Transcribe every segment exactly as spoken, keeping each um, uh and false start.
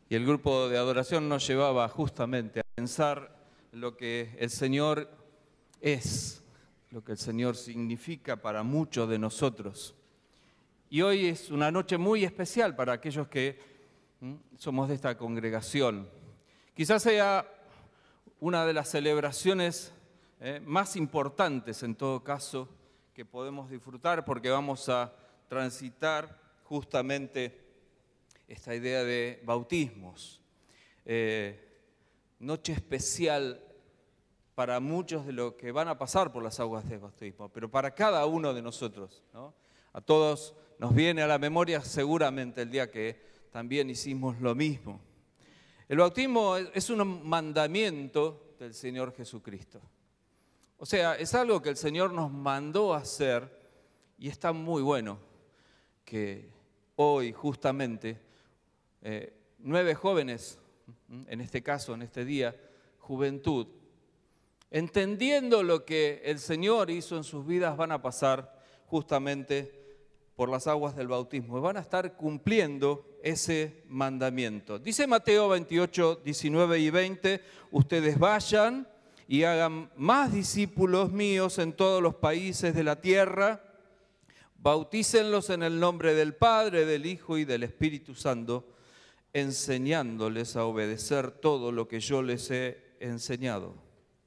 Y el grupo de adoración nos llevaba justamente a pensar lo que el Señor es, lo que el Señor significa para muchos de nosotros. Y hoy es una noche muy especial para aquellos que ¿m? somos de esta congregación. Quizás sea una de las celebraciones eh, más importantes en todo caso que podemos disfrutar, porque vamos a transitar justamente esta idea de bautismos. Eh, noche especial para muchos de los que van a pasar por las aguas de bautismo, pero para cada uno de nosotros, ¿no? A todos nos viene a la memoria seguramente el día que también hicimos lo mismo. El bautismo es un mandamiento del Señor Jesucristo. O sea, es algo que el Señor nos mandó a hacer y está muy bueno que hoy justamente eh, nueve jóvenes, en este caso, en este día, juventud, entendiendo lo que el Señor hizo en sus vidas, van a pasar justamente por las aguas del bautismo y van a estar cumpliendo ese mandamiento. Dice Mateo veintiocho, diecinueve y veinte, ustedes vayan y hagan más discípulos míos en todos los países de la tierra, bautícenlos en el nombre del Padre, del Hijo y del Espíritu Santo, enseñándoles a obedecer todo lo que yo les he enseñado.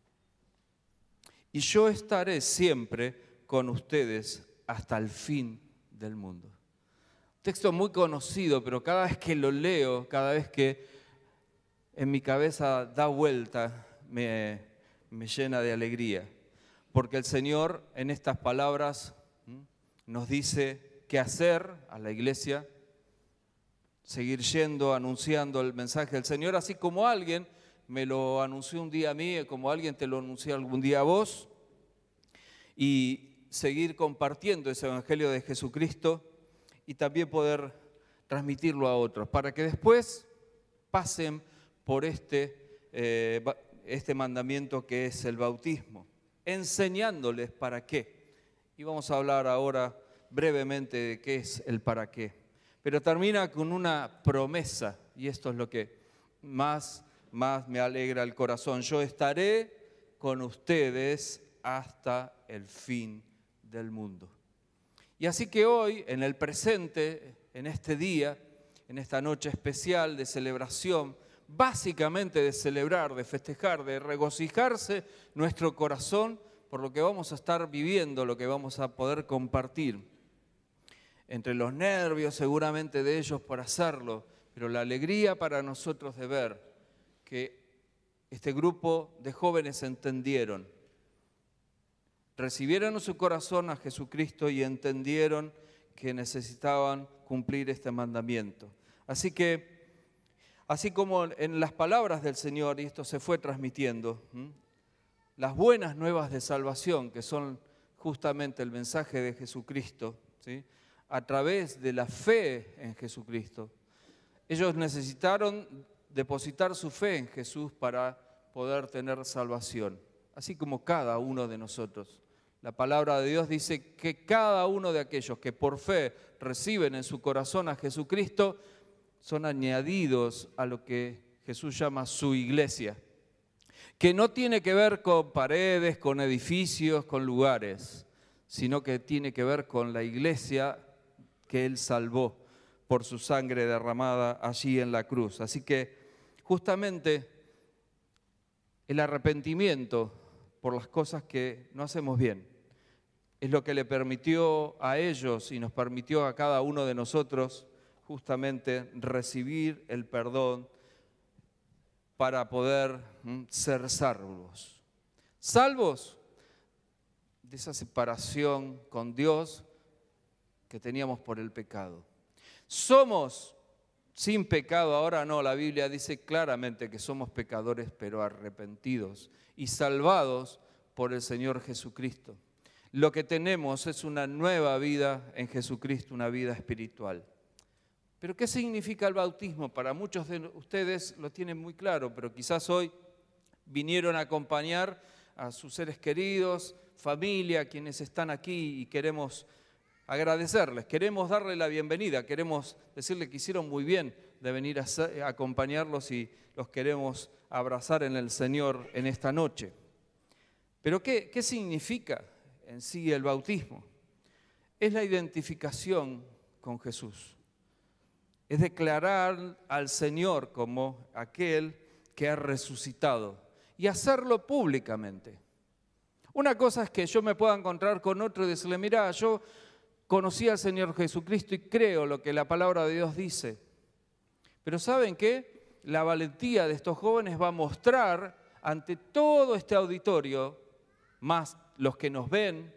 Y yo estaré siempre con ustedes hasta el fin del mundo. Texto muy conocido, pero cada vez que lo leo, cada vez que en mi cabeza da vuelta, me, me llena de alegría. Porque el Señor en estas palabras nos dice qué hacer a la iglesia, seguir yendo, anunciando el mensaje del Señor, así como alguien me lo anunció un día a mí, como alguien te lo anunció algún día a vos, y seguir compartiendo ese evangelio de Jesucristo y también poder transmitirlo a otros, para que después pasen por este, eh, este mandamiento que es el bautismo, enseñándoles para qué. Y vamos a hablar ahora brevemente de qué es el para qué. Pero termina con una promesa, y esto es lo que más, más me alegra el corazón. Yo estaré con ustedes hasta el fin del mundo. Y así que hoy, en el presente, en este día, en esta noche especial de celebración, básicamente de celebrar, de festejar, de regocijarse nuestro corazón por lo que vamos a estar viviendo, lo que vamos a poder compartir. Entre los nervios seguramente de ellos por hacerlo, pero la alegría para nosotros de ver que este grupo de jóvenes entendieron, recibieron en su corazón a Jesucristo y entendieron que necesitaban cumplir este mandamiento. Así que, así como en las palabras del Señor, y esto se fue transmitiendo, ¿m? las buenas nuevas de salvación, que son justamente el mensaje de Jesucristo, ¿sí? A través de la fe en Jesucristo. Ellos necesitaron depositar su fe en Jesús para poder tener salvación, así como cada uno de nosotros. La palabra de Dios dice que cada uno de aquellos que por fe reciben en su corazón a Jesucristo son añadidos a lo que Jesús llama su iglesia, que no tiene que ver con paredes, con edificios, con lugares, sino que tiene que ver con la iglesia que Él salvó por su sangre derramada allí en la cruz. Así que justamente el arrepentimiento por las cosas que no hacemos bien es lo que le permitió a ellos y nos permitió a cada uno de nosotros justamente recibir el perdón para poder ¿m? ser salvos. Salvos de esa separación con Dios que teníamos por el pecado. Somos sin pecado, ahora no, la Biblia dice claramente que somos pecadores pero arrepentidos y salvados por el Señor Jesucristo. Lo que tenemos es una nueva vida en Jesucristo, una vida espiritual. Pero ¿qué significa el bautismo? Para muchos de ustedes lo tienen muy claro, pero quizás hoy vinieron a acompañar a sus seres queridos, familia, quienes están aquí y queremos agradecerles, queremos darle la bienvenida, queremos decirles que hicieron muy bien de venir a, ser, a acompañarlos y los queremos abrazar en el Señor en esta noche. Pero ¿qué, qué significa en sí el bautismo? Es la identificación con Jesús. Es declarar al Señor como aquel que ha resucitado y hacerlo públicamente. Una cosa es que yo me pueda encontrar con otro y decirle, mirá, yo conocí al Señor Jesucristo y creo lo que la palabra de Dios dice. Pero ¿saben qué? La valentía de estos jóvenes va a mostrar ante todo este auditorio, más los que nos ven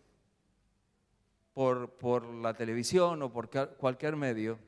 por, por la televisión o por cualquier medio,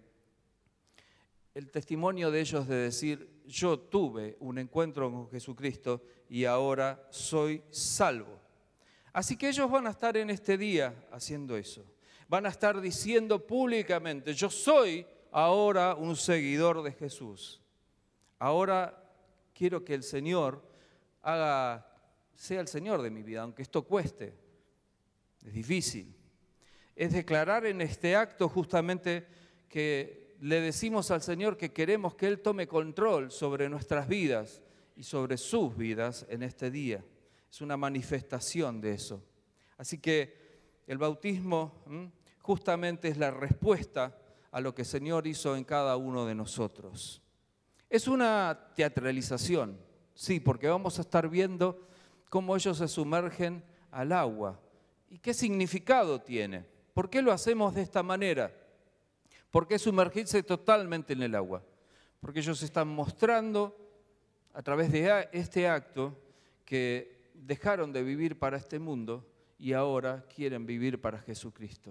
el testimonio de ellos de decir, yo tuve un encuentro con Jesucristo y ahora soy salvo. Así que ellos van a estar en este día haciendo eso. Van a estar diciendo públicamente, yo soy ahora un seguidor de Jesús. Ahora quiero que el Señor haga, sea el Señor de mi vida, aunque esto cueste. Es difícil. Es declarar en este acto justamente que le decimos al Señor que queremos que Él tome control sobre nuestras vidas y sobre sus vidas en este día. Es una manifestación de eso. Así que el bautismo ¿m? justamente es la respuesta a lo que el Señor hizo en cada uno de nosotros. Es una teatralización, sí, porque vamos a estar viendo cómo ellos se sumergen al agua. ¿Y qué significado tiene? ¿Por qué lo hacemos de esta manera? ¿Por qué sumergirse totalmente en el agua? Porque ellos están mostrando a través de este acto que dejaron de vivir para este mundo y ahora quieren vivir para Jesucristo.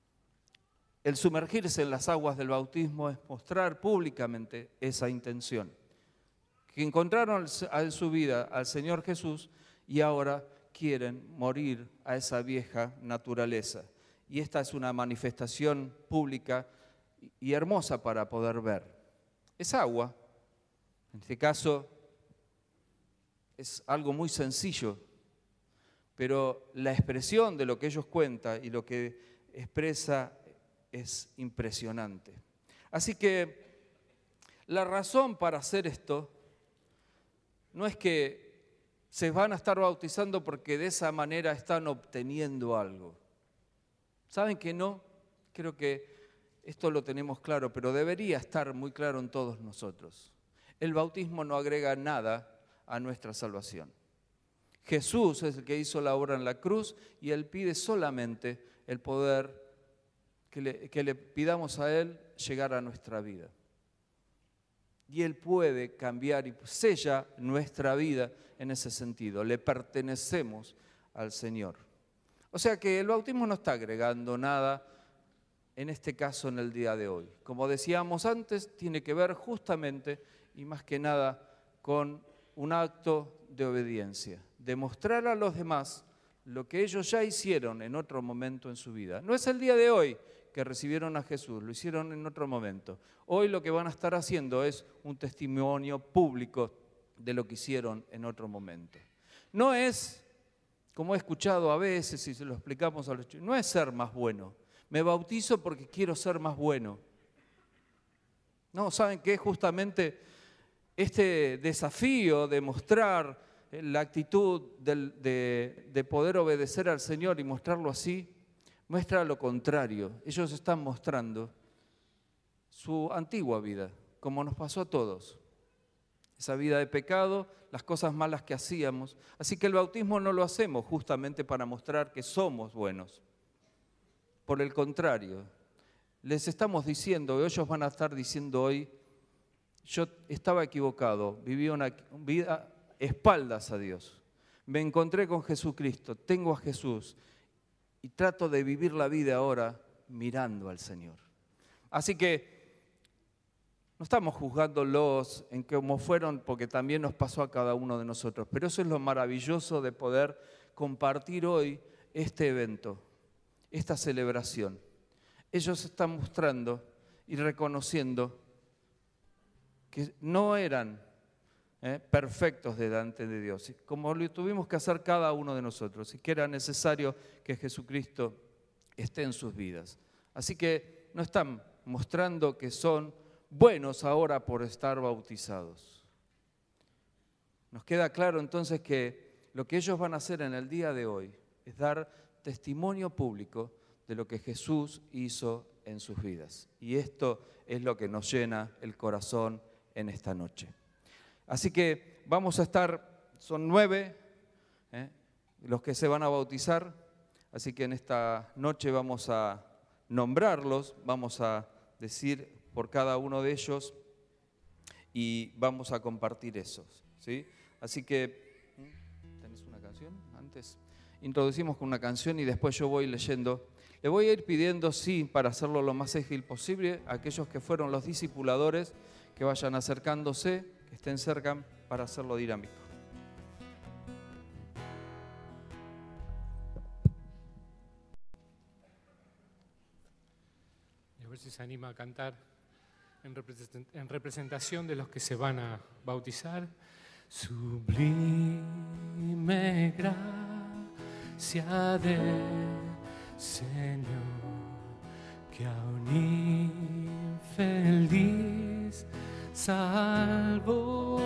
El sumergirse en las aguas del bautismo es mostrar públicamente esa intención. Que encontraron en su vida al Señor Jesús y ahora quieren morir a esa vieja naturaleza. Y esta es una manifestación pública y hermosa para poder ver. Es agua, en este caso es algo muy sencillo, pero la expresión de lo que ellos cuentan y lo que expresa es impresionante. Así que la razón para hacer esto no es que se van a estar bautizando porque de esa manera están obteniendo algo. ¿Saben que no? Creo que esto lo tenemos claro, pero debería estar muy claro en todos nosotros. El bautismo no agrega nada a nuestra salvación. Jesús es el que hizo la obra en la cruz y Él pide solamente el poder que le, que le pidamos a Él llegar a nuestra vida. Y Él puede cambiar y sella nuestra vida en ese sentido. Le pertenecemos al Señor. O sea que el bautismo no está agregando nada, en este caso en el día de hoy. Como decíamos antes, tiene que ver justamente y más que nada con un acto de obediencia, de mostrar a los demás lo que ellos ya hicieron en otro momento en su vida. No es el día de hoy que recibieron a Jesús, lo hicieron en otro momento. Hoy lo que van a estar haciendo es un testimonio público de lo que hicieron en otro momento. No es, como he escuchado a veces y se lo explicamos a los chicos, no es ser más bueno. Me bautizo porque quiero ser más bueno. No, ¿saben qué? Justamente este desafío de mostrar la actitud de, de, de poder obedecer al Señor y mostrarlo así, muestra lo contrario. Ellos están mostrando su antigua vida, como nos pasó a todos. Esa vida de pecado, las cosas malas que hacíamos. Así que el bautismo no lo hacemos justamente para mostrar que somos buenos. Por el contrario, les estamos diciendo, ellos van a estar diciendo hoy, yo estaba equivocado, viví una vida espaldas a Dios. Me encontré con Jesucristo, tengo a Jesús y trato de vivir la vida ahora mirando al Señor. Así que no estamos juzgándolos en cómo fueron, porque también nos pasó a cada uno de nosotros, pero eso es lo maravilloso de poder compartir hoy este evento, esta celebración. Ellos están mostrando y reconociendo que no eran eh, perfectos delante de Dios, como lo tuvimos que hacer cada uno de nosotros, y que era necesario que Jesucristo esté en sus vidas. Así que no están mostrando que son buenos ahora por estar bautizados. Nos queda claro entonces que lo que ellos van a hacer en el día de hoy es dar testimonio público de lo que Jesús hizo en sus vidas. Y esto es lo que nos llena el corazón en esta noche. Así que vamos a estar, son nueve ¿eh? los que se van a bautizar, así que en esta noche vamos a nombrarlos, vamos a decir por cada uno de ellos y vamos a compartir esos, ¿sí? Así que, ¿tenés una canción antes? Introducimos con una canción y después yo voy leyendo. Le voy a ir pidiendo, sí, para hacerlo lo más ágil posible, a aquellos que fueron los discipuladores que vayan acercándose, que estén cerca para hacerlo dinámico. Y a ver si se anima a cantar en representación de los que se van a bautizar. Sublime gracia del Señor, que a un infeliz salvó.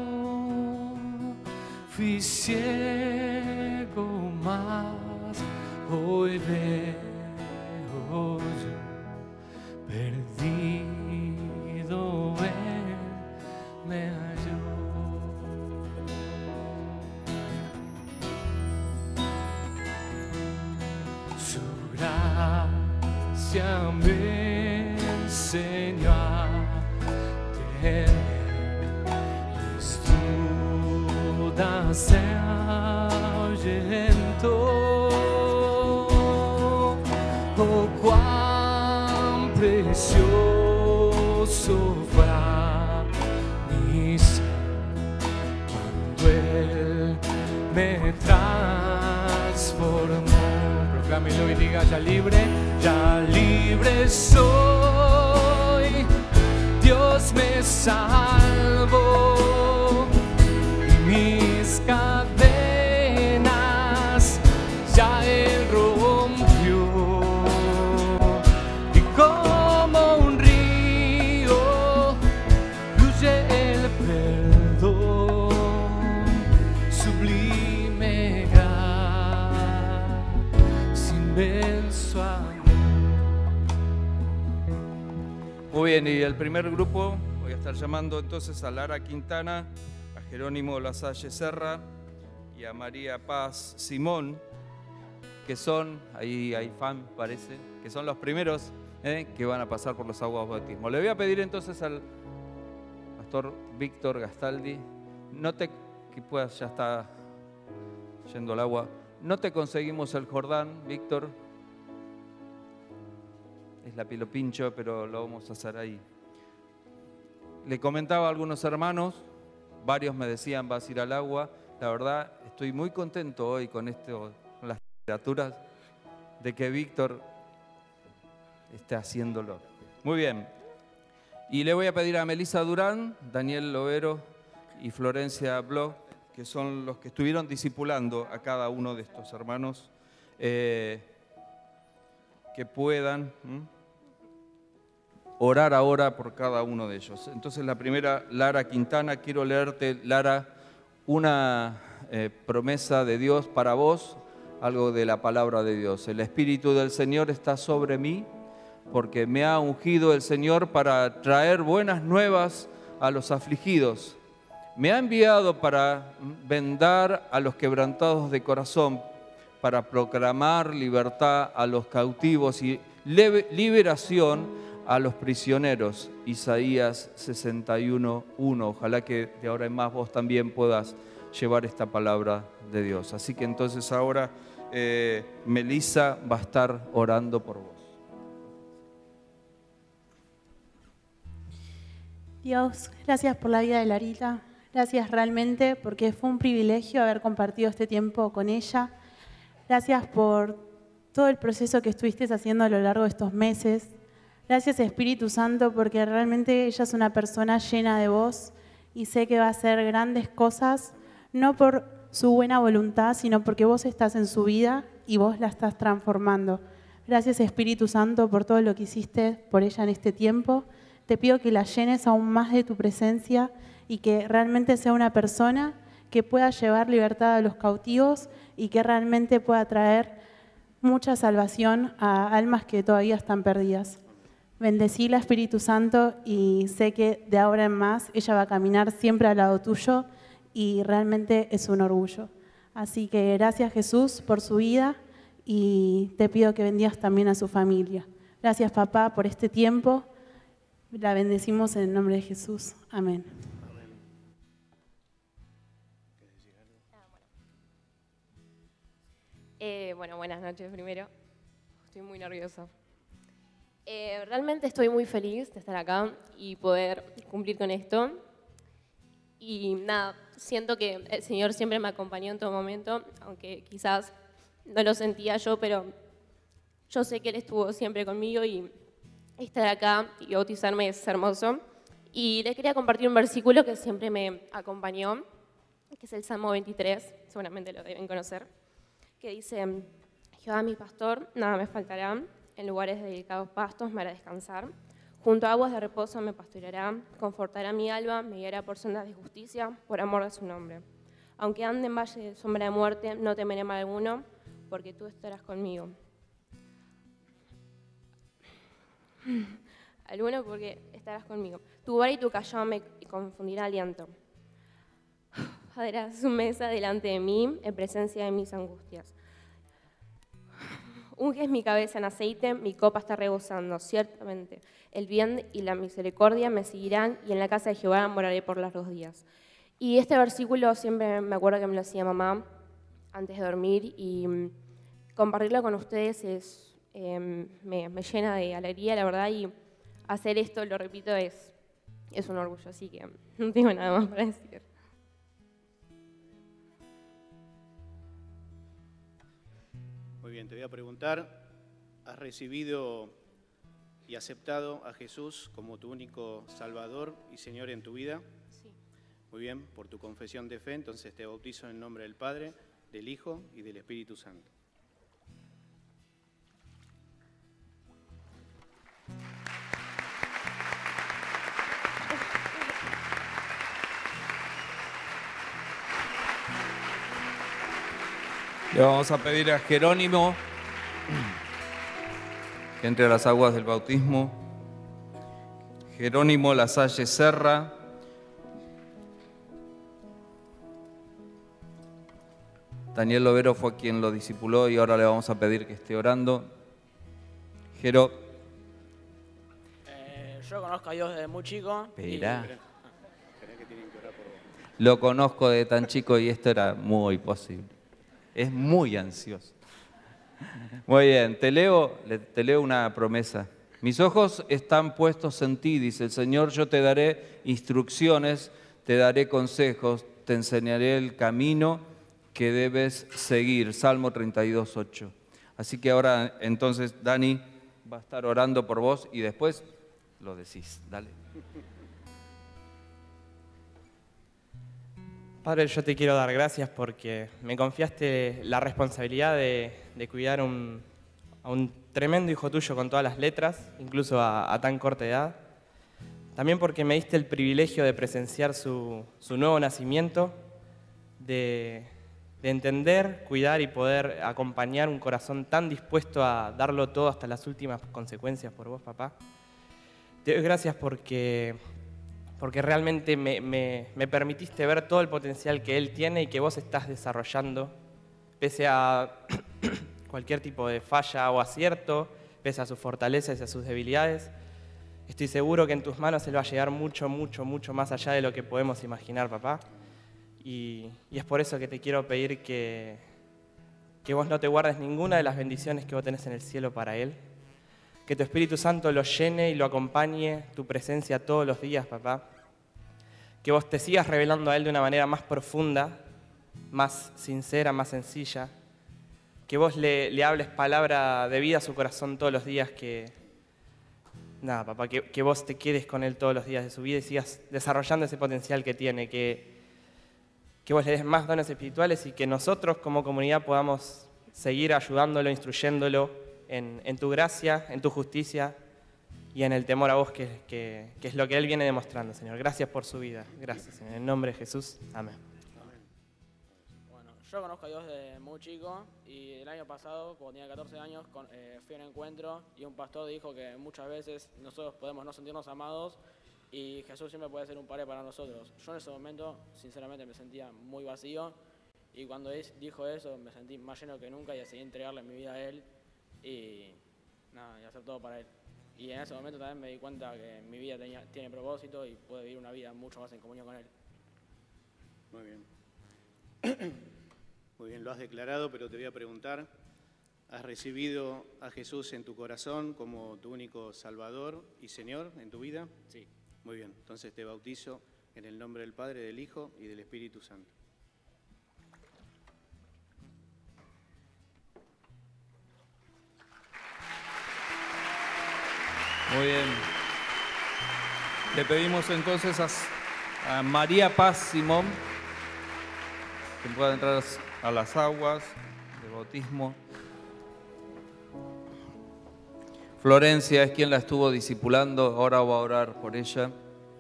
Fui ciego, mas hoy veo yo, perdido él me halló. Su gracia me enseñó a tener, mis dudas se ahuyentó. Oh, cuán precioso fue a mi ser cuando Él me transformó. Proclámelo y diga: ya libre, ya libre soy, Dios me salvó y mis cadenas ya Él rompió, y como un río fluye el perdón, sublime gracia, inmenso amor. Muy bien, y el primer grupo, voy a estar llamando entonces a Lara Quintana, a Jerónimo Lasalle Serra y a María Paz Simón, que son, ahí hay fan parece, que son los primeros eh, que van a pasar por los aguas bautismo. Le voy a pedir entonces al pastor Víctor Gastaldi, no te, que puedas, ya está yendo el agua, no te conseguimos el Jordán, Víctor. Es la pilo pincho, pero lo vamos a hacer ahí. Le comentaba a algunos hermanos, varios me decían, vas a ir al agua. La verdad, estoy muy contento hoy con, esto, con las temperaturas, de que Víctor esté haciéndolo. Muy bien. Y le voy a pedir a Melissa Durán, Daniel Lovero y Florencia Bloch, que son los que estuvieron discipulando a cada uno de estos hermanos, eh, que puedan ¿m? orar ahora por cada uno de ellos. Entonces la primera, Lara Quintana, quiero leerte, Lara, una eh, promesa de Dios para vos, algo de la palabra de Dios. El Espíritu del Señor está sobre mí, porque me ha ungido el Señor para traer buenas nuevas a los afligidos. Me ha enviado para vendar a los quebrantados de corazón, para proclamar libertad a los cautivos y liberación a los prisioneros. Isaías sesenta y uno, uno. Ojalá que de ahora en más vos también puedas llevar esta palabra de Dios. Así que entonces ahora eh, Melissa va a estar orando por vos. Dios, gracias por la vida de Larita. Gracias realmente porque fue un privilegio haber compartido este tiempo con ella. Gracias por todo el proceso que estuviste haciendo a lo largo de estos meses. Gracias, Espíritu Santo, porque realmente ella es una persona llena de vos y sé que va a hacer grandes cosas, no por su buena voluntad, sino porque vos estás en su vida y vos la estás transformando. Gracias, Espíritu Santo, por todo lo que hiciste por ella en este tiempo. te pido que la llenes aún más de tu presencia y que realmente sea una persona que pueda llevar libertad a los cautivos y que realmente pueda traer mucha salvación a almas que todavía están perdidas. Bendecila, Espíritu Santo, y sé que de ahora en más ella va a caminar siempre al lado tuyo y realmente es un orgullo. Así que gracias, Jesús, por su vida y te pido que bendigas también a su familia. Gracias, papá, por este tiempo. La bendecimos en el nombre de Jesús. Amén. Eh, bueno, buenas noches primero. Estoy muy nerviosa. Eh, realmente estoy muy feliz de estar acá y poder cumplir con esto. Y nada, siento que el Señor siempre me acompañó en todo momento, aunque quizás no lo sentía yo, pero yo sé que Él estuvo siempre conmigo y estar acá y bautizarme es hermoso. Y les quería compartir un versículo que siempre me acompañó, que es el Salmo veintitrés, seguramente lo deben conocer, que dice: Jehová mi pastor, nada me faltará, en lugares de delicados pastos me hará descansar, junto a aguas de reposo me pastoreará, confortará mi alma, me guiará por sendas de justicia, por amor de su nombre. Aunque ande en valle de sombra de muerte, no temeré mal alguno, porque tú estarás conmigo. Alguno porque estarás conmigo. Tu vara y tu callado me confundirá aliento. Harás su mesa delante de mí, en presencia de mis angustias. Unges mi cabeza en aceite, mi copa está rebosando. Ciertamente, el bien y la misericordia me seguirán, y en la casa de Jehová moraré por los dos días. Y este versículo siempre me acuerdo que me lo hacía mamá antes de dormir, y compartirlo con ustedes es, eh, me, me llena de alegría, la verdad, y hacer esto, lo repito, es, es un orgullo, así que no tengo nada más para decir. Muy bien, te voy a preguntar, ¿has recibido y aceptado a Jesús como tu único Salvador y Señor en tu vida? Sí. Muy bien, por tu confesión de fe, entonces te bautizo en el nombre del Padre, del Hijo y del Espíritu Santo. Le vamos a pedir a Jerónimo que entre a las aguas del bautismo. Jerónimo Lasalle Serra. Daniel Lovero fue quien lo discipuló y ahora le vamos a pedir que esté orando. Jero. Eh, yo conozco a Dios desde muy chico. Espera. Y... Lo conozco de tan chico y esto era muy posible. Es muy ansioso. Muy bien, te leo, te leo una promesa. Mis ojos están puestos en ti, dice el Señor, yo te daré instrucciones, te daré consejos, te enseñaré el camino que debes seguir. Salmo treinta y dos, ocho. Así que ahora entonces Dani va a estar orando por vos y después lo decís. Dale. Padre, yo te quiero dar gracias porque me confiaste la responsabilidad de, de cuidar un, a un tremendo hijo tuyo con todas las letras, incluso a, a tan corta edad. También porque me diste el privilegio de presenciar su, su nuevo nacimiento, de, de entender, cuidar y poder acompañar un corazón tan dispuesto a darlo todo hasta las últimas consecuencias por vos, papá. Te doy gracias porque... porque realmente me, me, me permitiste ver todo el potencial que él tiene y que vos estás desarrollando, pese a cualquier tipo de falla o acierto, pese a sus fortalezas y a sus debilidades. Estoy seguro que en tus manos él va a llegar mucho, mucho, mucho más allá de lo que podemos imaginar, papá. Y, y es por eso que te quiero pedir que, que vos no te guardes ninguna de las bendiciones que vos tenés en el cielo para él. Que tu Espíritu Santo lo llene y lo acompañe, tu presencia todos los días, papá. Que vos te sigas revelando a Él de una manera más profunda, más sincera, más sencilla. Que vos le, le hables palabra de vida a su corazón todos los días. Que, nada, papá, que, que vos te quedes con Él todos los días de su vida y sigas desarrollando ese potencial que tiene. Que, que vos le des más dones espirituales y que nosotros como comunidad podamos seguir ayudándolo, instruyéndolo, En, en tu gracia, en tu justicia, y en el temor a vos, que, que, que es lo que Él viene demostrando, Señor. Gracias por su vida. Gracias, Señor. En el nombre de Jesús. Amén. Bueno, yo conozco a Dios desde muy chico y el año pasado, cuando tenía catorce años, con, eh, fui a un encuentro y un pastor dijo que muchas veces nosotros podemos no sentirnos amados y Jesús siempre puede ser un padre para nosotros. Yo en ese momento, sinceramente, me sentía muy vacío y cuando es, dijo eso me sentí más lleno que nunca y decidí entregarle mi vida a Él y, nada, y hacer todo para Él. Y en ese momento también me di cuenta que mi vida tenía, tiene propósito y puedo vivir una vida mucho más en comunión con Él. Muy bien. Muy bien, lo has declarado, pero te voy a preguntar, ¿has recibido a Jesús en tu corazón como tu único Salvador y Señor en tu vida? Sí. Muy bien, entonces te bautizo en el nombre del Padre, del Hijo y del Espíritu Santo. Muy bien. Le pedimos entonces a, a María Paz Simón que pueda entrar a las aguas de bautismo. Florencia es quien la estuvo discipulando, ahora va a orar por ella.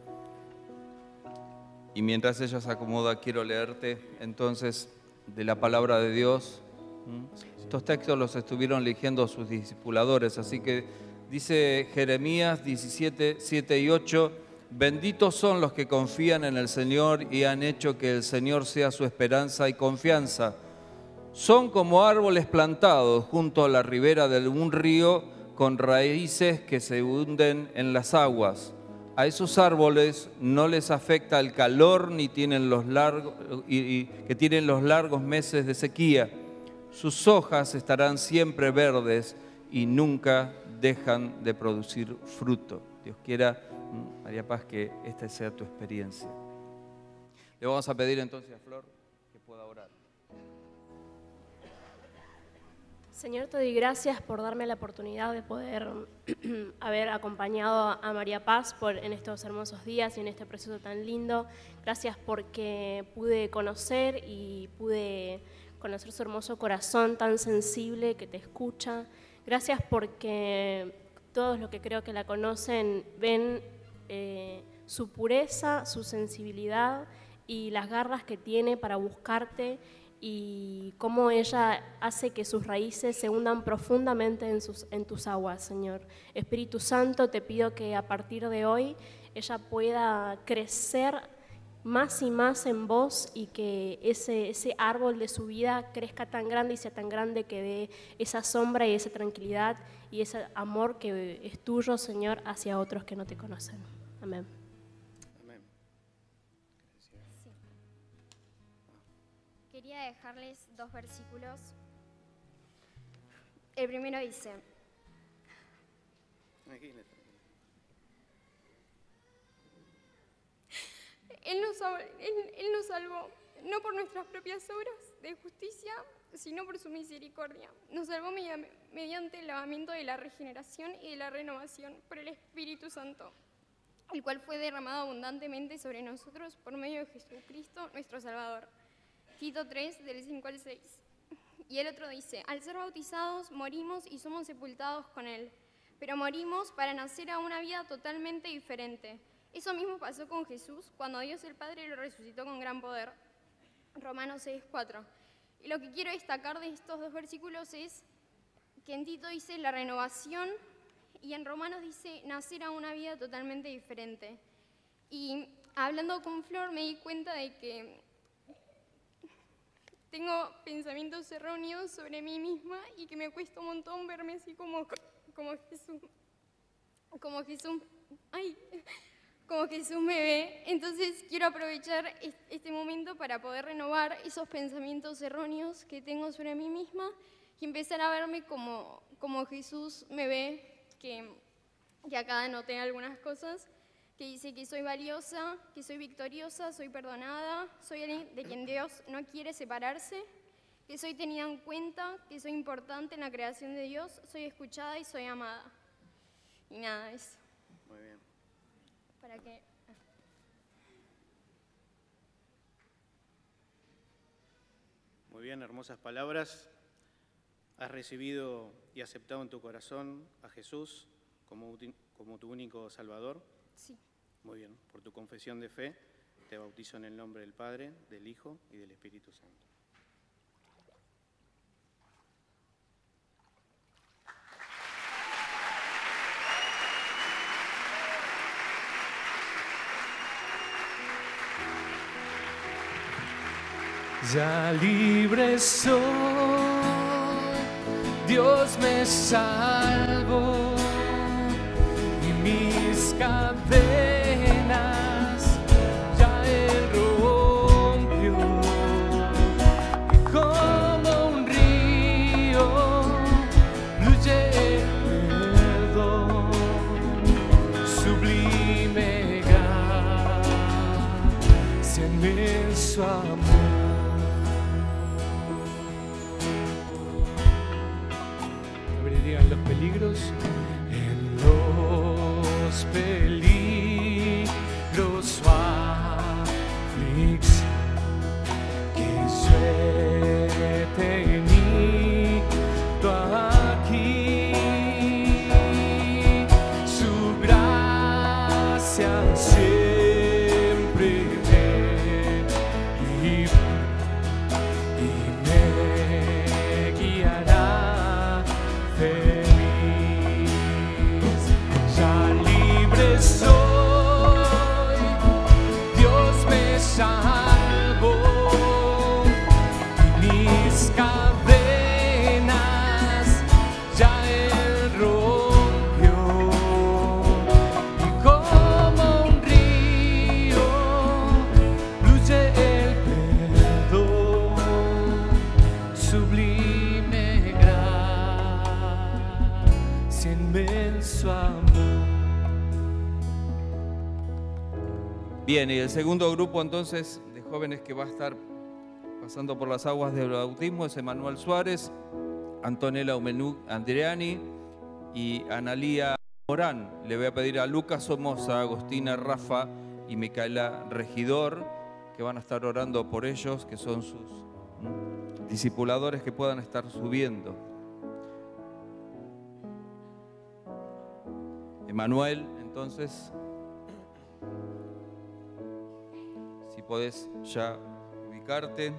Y mientras ella se acomoda, quiero leerte entonces de la palabra de Dios. Estos textos los estuvieron eligiendo sus discipuladores, así que dice Jeremías diecisiete, siete y ocho, benditos son los que confían en el Señor y han hecho que el Señor sea su esperanza y confianza. Son como árboles plantados junto a la ribera de un río con raíces que se hunden en las aguas. A esos árboles no les afecta el calor ni tienen los largos, y, y, que tienen los largos meses de sequía. Sus hojas estarán siempre verdes y nunca dejan de producir fruto. Dios quiera, María Paz, que esta sea tu experiencia. Le vamos a pedir entonces a Flor que pueda orar. Señor, te doy gracias por darme la oportunidad de poder haber acompañado a María Paz por, en estos hermosos días y en este proceso tan lindo. Gracias porque pude conocer y pude conocer su hermoso corazón tan sensible que te escucha. Gracias porque todos los que creo que la conocen ven eh, su pureza, su sensibilidad y las garras que tiene para buscarte y cómo ella hace que sus raíces se hundan profundamente en, sus, en tus aguas, Señor. Espíritu Santo, te pido que a partir de hoy ella pueda crecer más y más en vos y que ese, ese árbol de su vida crezca tan grande y sea tan grande que dé esa sombra y esa tranquilidad y ese amor que es tuyo, Señor, hacia otros que no te conocen. Amén. Amén. Sí. Quería dejarles dos versículos. El primero dice: Él nos, él, él nos salvó, no por nuestras propias obras de justicia, sino por su misericordia. Nos salvó mediante el lavamiento de la regeneración y de la renovación por el Espíritu Santo, el cual fue derramado abundantemente sobre nosotros por medio de Jesucristo, nuestro Salvador. Tito tres, del cinco al seis. Y el otro dice: al ser bautizados, morimos y somos sepultados con Él, pero morimos para nacer a una vida totalmente diferente. Eso mismo pasó con Jesús cuando Dios el Padre lo resucitó con gran poder. Romanos seis, cuatro. Y lo que quiero destacar de estos dos versículos es que en Tito dice la renovación y en Romanos dice nacer a una vida totalmente diferente. Y hablando con Flor me di cuenta de que tengo pensamientos erróneos sobre mí misma y que me cuesta un montón verme así como, como Jesús. Como Jesús. Ay... como Jesús me ve. Entonces quiero aprovechar este momento para poder renovar esos pensamientos erróneos que tengo sobre mí misma y empezar a verme como, como Jesús me ve, que, que acá anoté algunas cosas, que dice que soy valiosa, que soy victoriosa, soy perdonada, soy alguien de quien Dios no quiere separarse, que soy tenida en cuenta, que soy importante en la creación de Dios, soy escuchada y soy amada. Y nada, eso. Muy bien. Para que... Muy bien, hermosas palabras. Has recibido y aceptado en tu corazón a Jesús como, como tu único Salvador? Sí. Muy bien. Por tu confesión de fe, te bautizo en el nombre del Padre, del Hijo y del Espíritu Santo. Ya libre soy, Dios me salvó y mis cadenas ya Él rompió, y como un río fluye el perdón, sublime gracia, inmenso amor. Los peligros, en los peligros su aflicción que yo he tenido aquí, su gracia siempre me libra y me guiará feliz. Ya libre soy, Dios me salvó y mis cadenas ya Él rompió, y como un río fluye el perdón, sublime gracia, inmenso amor. Bien, y el segundo grupo entonces de jóvenes que va a estar pasando por las aguas del bautismo es Emanuel Suárez, Antonella Umenú Andriani y Analía Morán. Le voy a pedir a Lucas Somoza, Agostina Rafa y Micaela Regidor, que van a estar orando por ellos, que son sus ¿m? discipuladores, que puedan estar subiendo. Emanuel, entonces, si podés ya ubicarte.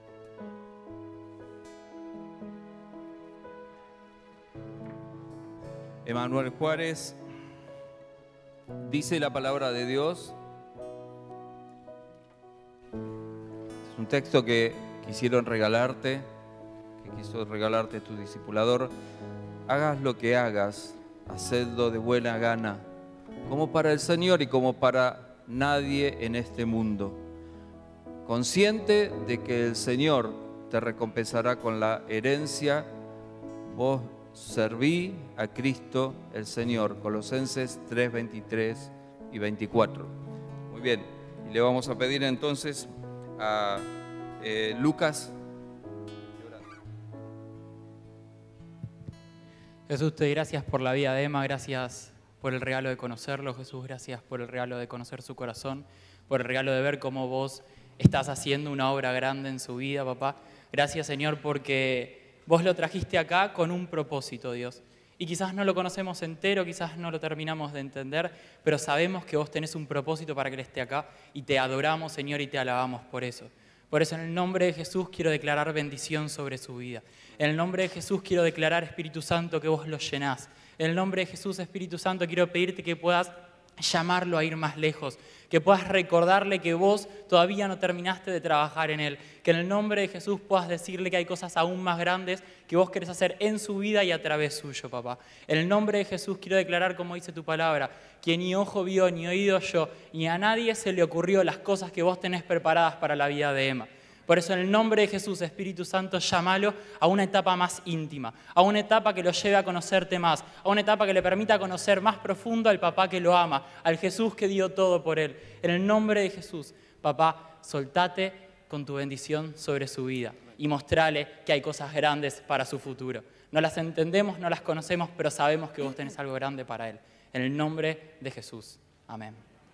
Emanuel Juárez, dice la palabra de Dios. Es un texto que quisieron regalarte, que quiso regalarte tu discipulador. Hagas lo que hagas, hacedlo de buena gana, como para el Señor y como para nadie en este mundo, consciente de que el Señor te recompensará con la herencia. Vos serví a Cristo el Señor. Colosenses tres, veintitrés y veinticuatro. Muy bien, y le vamos a pedir entonces a eh, Lucas. Jesús, te doy gracias por la vida de Emma, gracias por el regalo de conocerlo, Jesús, gracias por el regalo de conocer su corazón, por el regalo de ver cómo vos estás haciendo una obra grande en su vida, papá. Gracias, Señor, porque vos lo trajiste acá con un propósito, Dios. Y quizás no lo conocemos entero, quizás no lo terminamos de entender, pero sabemos que vos tenés un propósito para que Él esté acá y te adoramos, Señor, y te alabamos por eso. Por eso en el nombre de Jesús quiero declarar bendición sobre su vida. En el nombre de Jesús quiero declarar, Espíritu Santo, que vos lo llenás. En el nombre de Jesús, Espíritu Santo, quiero pedirte que puedas llamarlo a ir más lejos, que puedas recordarle que vos todavía no terminaste de trabajar en él, que en el nombre de Jesús puedas decirle que hay cosas aún más grandes que vos querés hacer en su vida y a través suyo, papá. En el nombre de Jesús quiero declarar, como dice tu palabra, que ni ojo vio, ni oído yo, ni a nadie se le ocurrió las cosas que vos tenés preparadas para la vida de Emma. Por eso en el nombre de Jesús, Espíritu Santo, llámalo a una etapa más íntima, a una etapa que lo lleve a conocerte más, a una etapa que le permita conocer más profundo al papá que lo ama, al Jesús que dio todo por él. En el nombre de Jesús, papá, soltate con tu bendición sobre su vida y mostrale que hay cosas grandes para su futuro. No las entendemos, no las conocemos, pero sabemos que vos tenés algo grande para él. En el nombre de Jesús. Amén.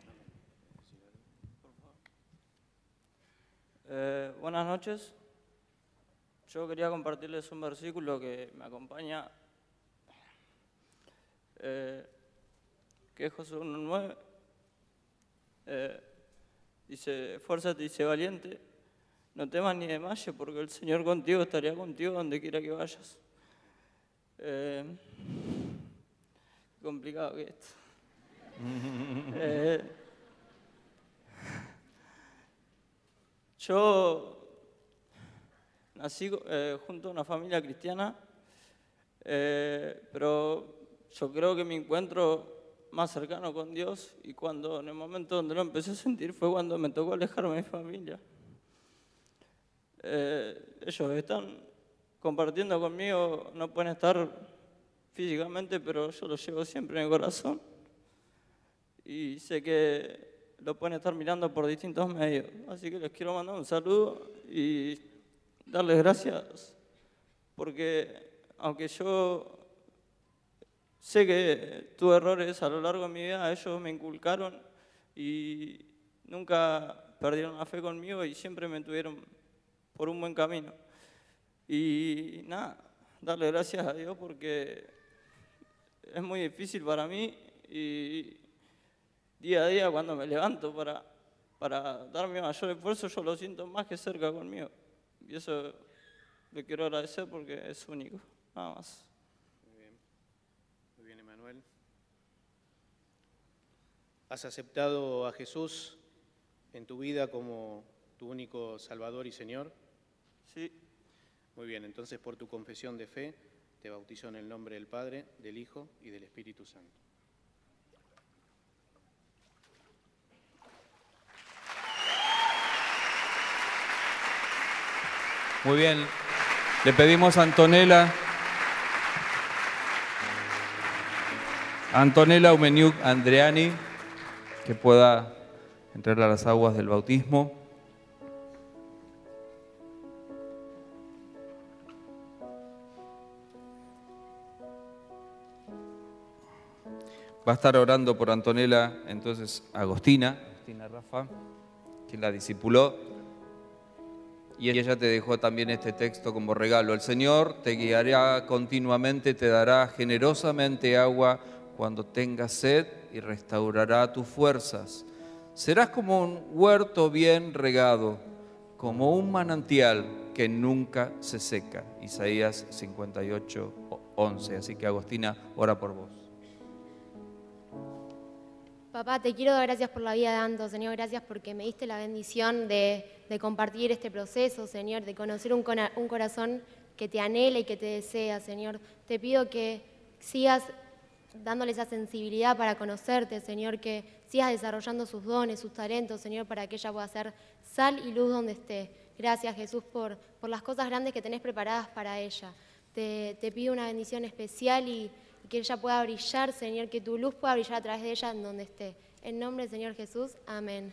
Eh, buenas noches. Yo quería compartirles un versículo que me acompaña. Eh, que es Josué uno nueve. Eh, dice, esfuérzate y sé valiente, no temas ni desmayes, porque el Señor contigo estaría contigo donde quiera que vayas. Eh, complicado que esto. eh, yo nací eh, junto a una familia cristiana, eh, pero yo creo que mi encuentro más cercano con Dios, y cuando en el momento donde lo empecé a sentir fue cuando me tocó alejarme de mi familia. Eh, ellos están compartiendo conmigo, no pueden estar físicamente, pero yo los llevo siempre en el corazón. Y sé que lo pueden estar mirando por distintos medios. Así que les quiero mandar un saludo y darles gracias, porque aunque yo sé que tuve errores a lo largo de mi vida, ellos me inculcaron y nunca perdieron la fe conmigo y siempre me tuvieron por un buen camino. Y nada, darle gracias a Dios porque es muy difícil para mí y día a día cuando me levanto para, para dar mi mayor esfuerzo, yo lo siento más que cerca conmigo. Y eso le quiero agradecer porque es único, nada más. ¿Has aceptado a Jesús en tu vida como tu único Salvador y Señor? Sí. Muy bien, entonces por tu confesión de fe te bautizo en el nombre del Padre, del Hijo y del Espíritu Santo. Muy bien, le pedimos a Antonella, Antonella Umeniuk Andreani, que pueda entrar a las aguas del bautismo. Va a estar orando por Antonella, entonces, Agostina, Agostina Rafa, quien la discipuló. Y ella te dejó también este texto como regalo. El Señor te guiará continuamente, te dará generosamente agua cuando tengas sed y restaurará tus fuerzas. Serás como un huerto bien regado, como un manantial que nunca se seca. Isaías cincuenta y ocho, once. Así que Agostina, ora por vos. Papá, te quiero dar gracias por la vida de Anto, Señor. Gracias porque me diste la bendición de, de compartir este proceso, Señor, de conocer un, un corazón que te anhela y que te desea, Señor. Te pido que sigas dándole esa sensibilidad para conocerte, Señor, que sigas desarrollando sus dones, sus talentos, Señor, para que ella pueda ser sal y luz donde esté. Gracias, Jesús, por, por las cosas grandes que tenés preparadas para ella. Te, te pido una bendición especial y, y que ella pueda brillar, Señor, que tu luz pueda brillar a través de ella en donde esté. En nombre del Señor Jesús, amén.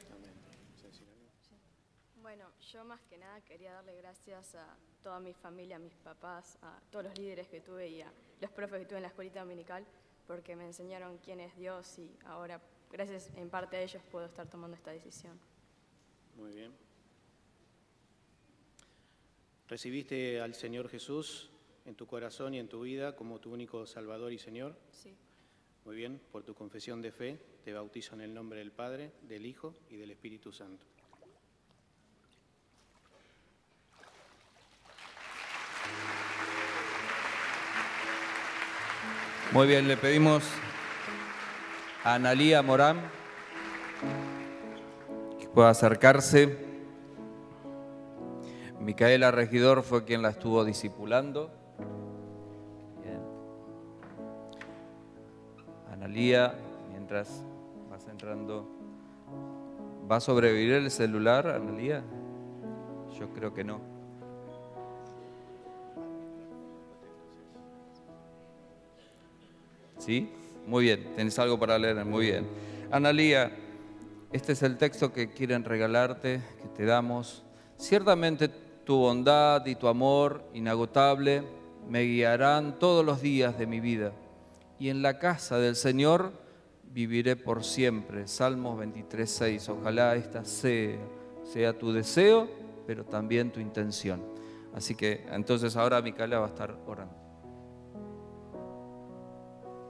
Bueno, yo más que nada quería darle gracias a toda mi familia, a mis papás, a todos los líderes que tuve y a los profes que tuve en la escuelita dominical, porque me enseñaron quién es Dios y ahora, gracias en parte a ellos, puedo estar tomando esta decisión. Muy bien. ¿Recibiste al Señor Jesús en tu corazón y en tu vida como tu único Salvador y Señor? Sí. Muy bien, por tu confesión de fe te bautizo en el nombre del Padre, del Hijo y del Espíritu Santo. Muy bien, le pedimos a Analía Morán que pueda acercarse. Micaela Regidor fue quien la estuvo discipulando. Bien. Analía, mientras vas entrando, ¿va a sobrevivir el celular, Analía? Yo creo que no. ¿Sí? Muy bien, tenés algo para leer, muy bien. Analía, este es el texto que quieren regalarte, que te damos. Ciertamente tu bondad y tu amor inagotable me guiarán todos los días de mi vida, y en la casa del Señor viviré por siempre. Salmos veintitrés, seis. Ojalá esta sea, sea tu deseo, pero también tu intención. Así que entonces ahora Micaela va a estar orando.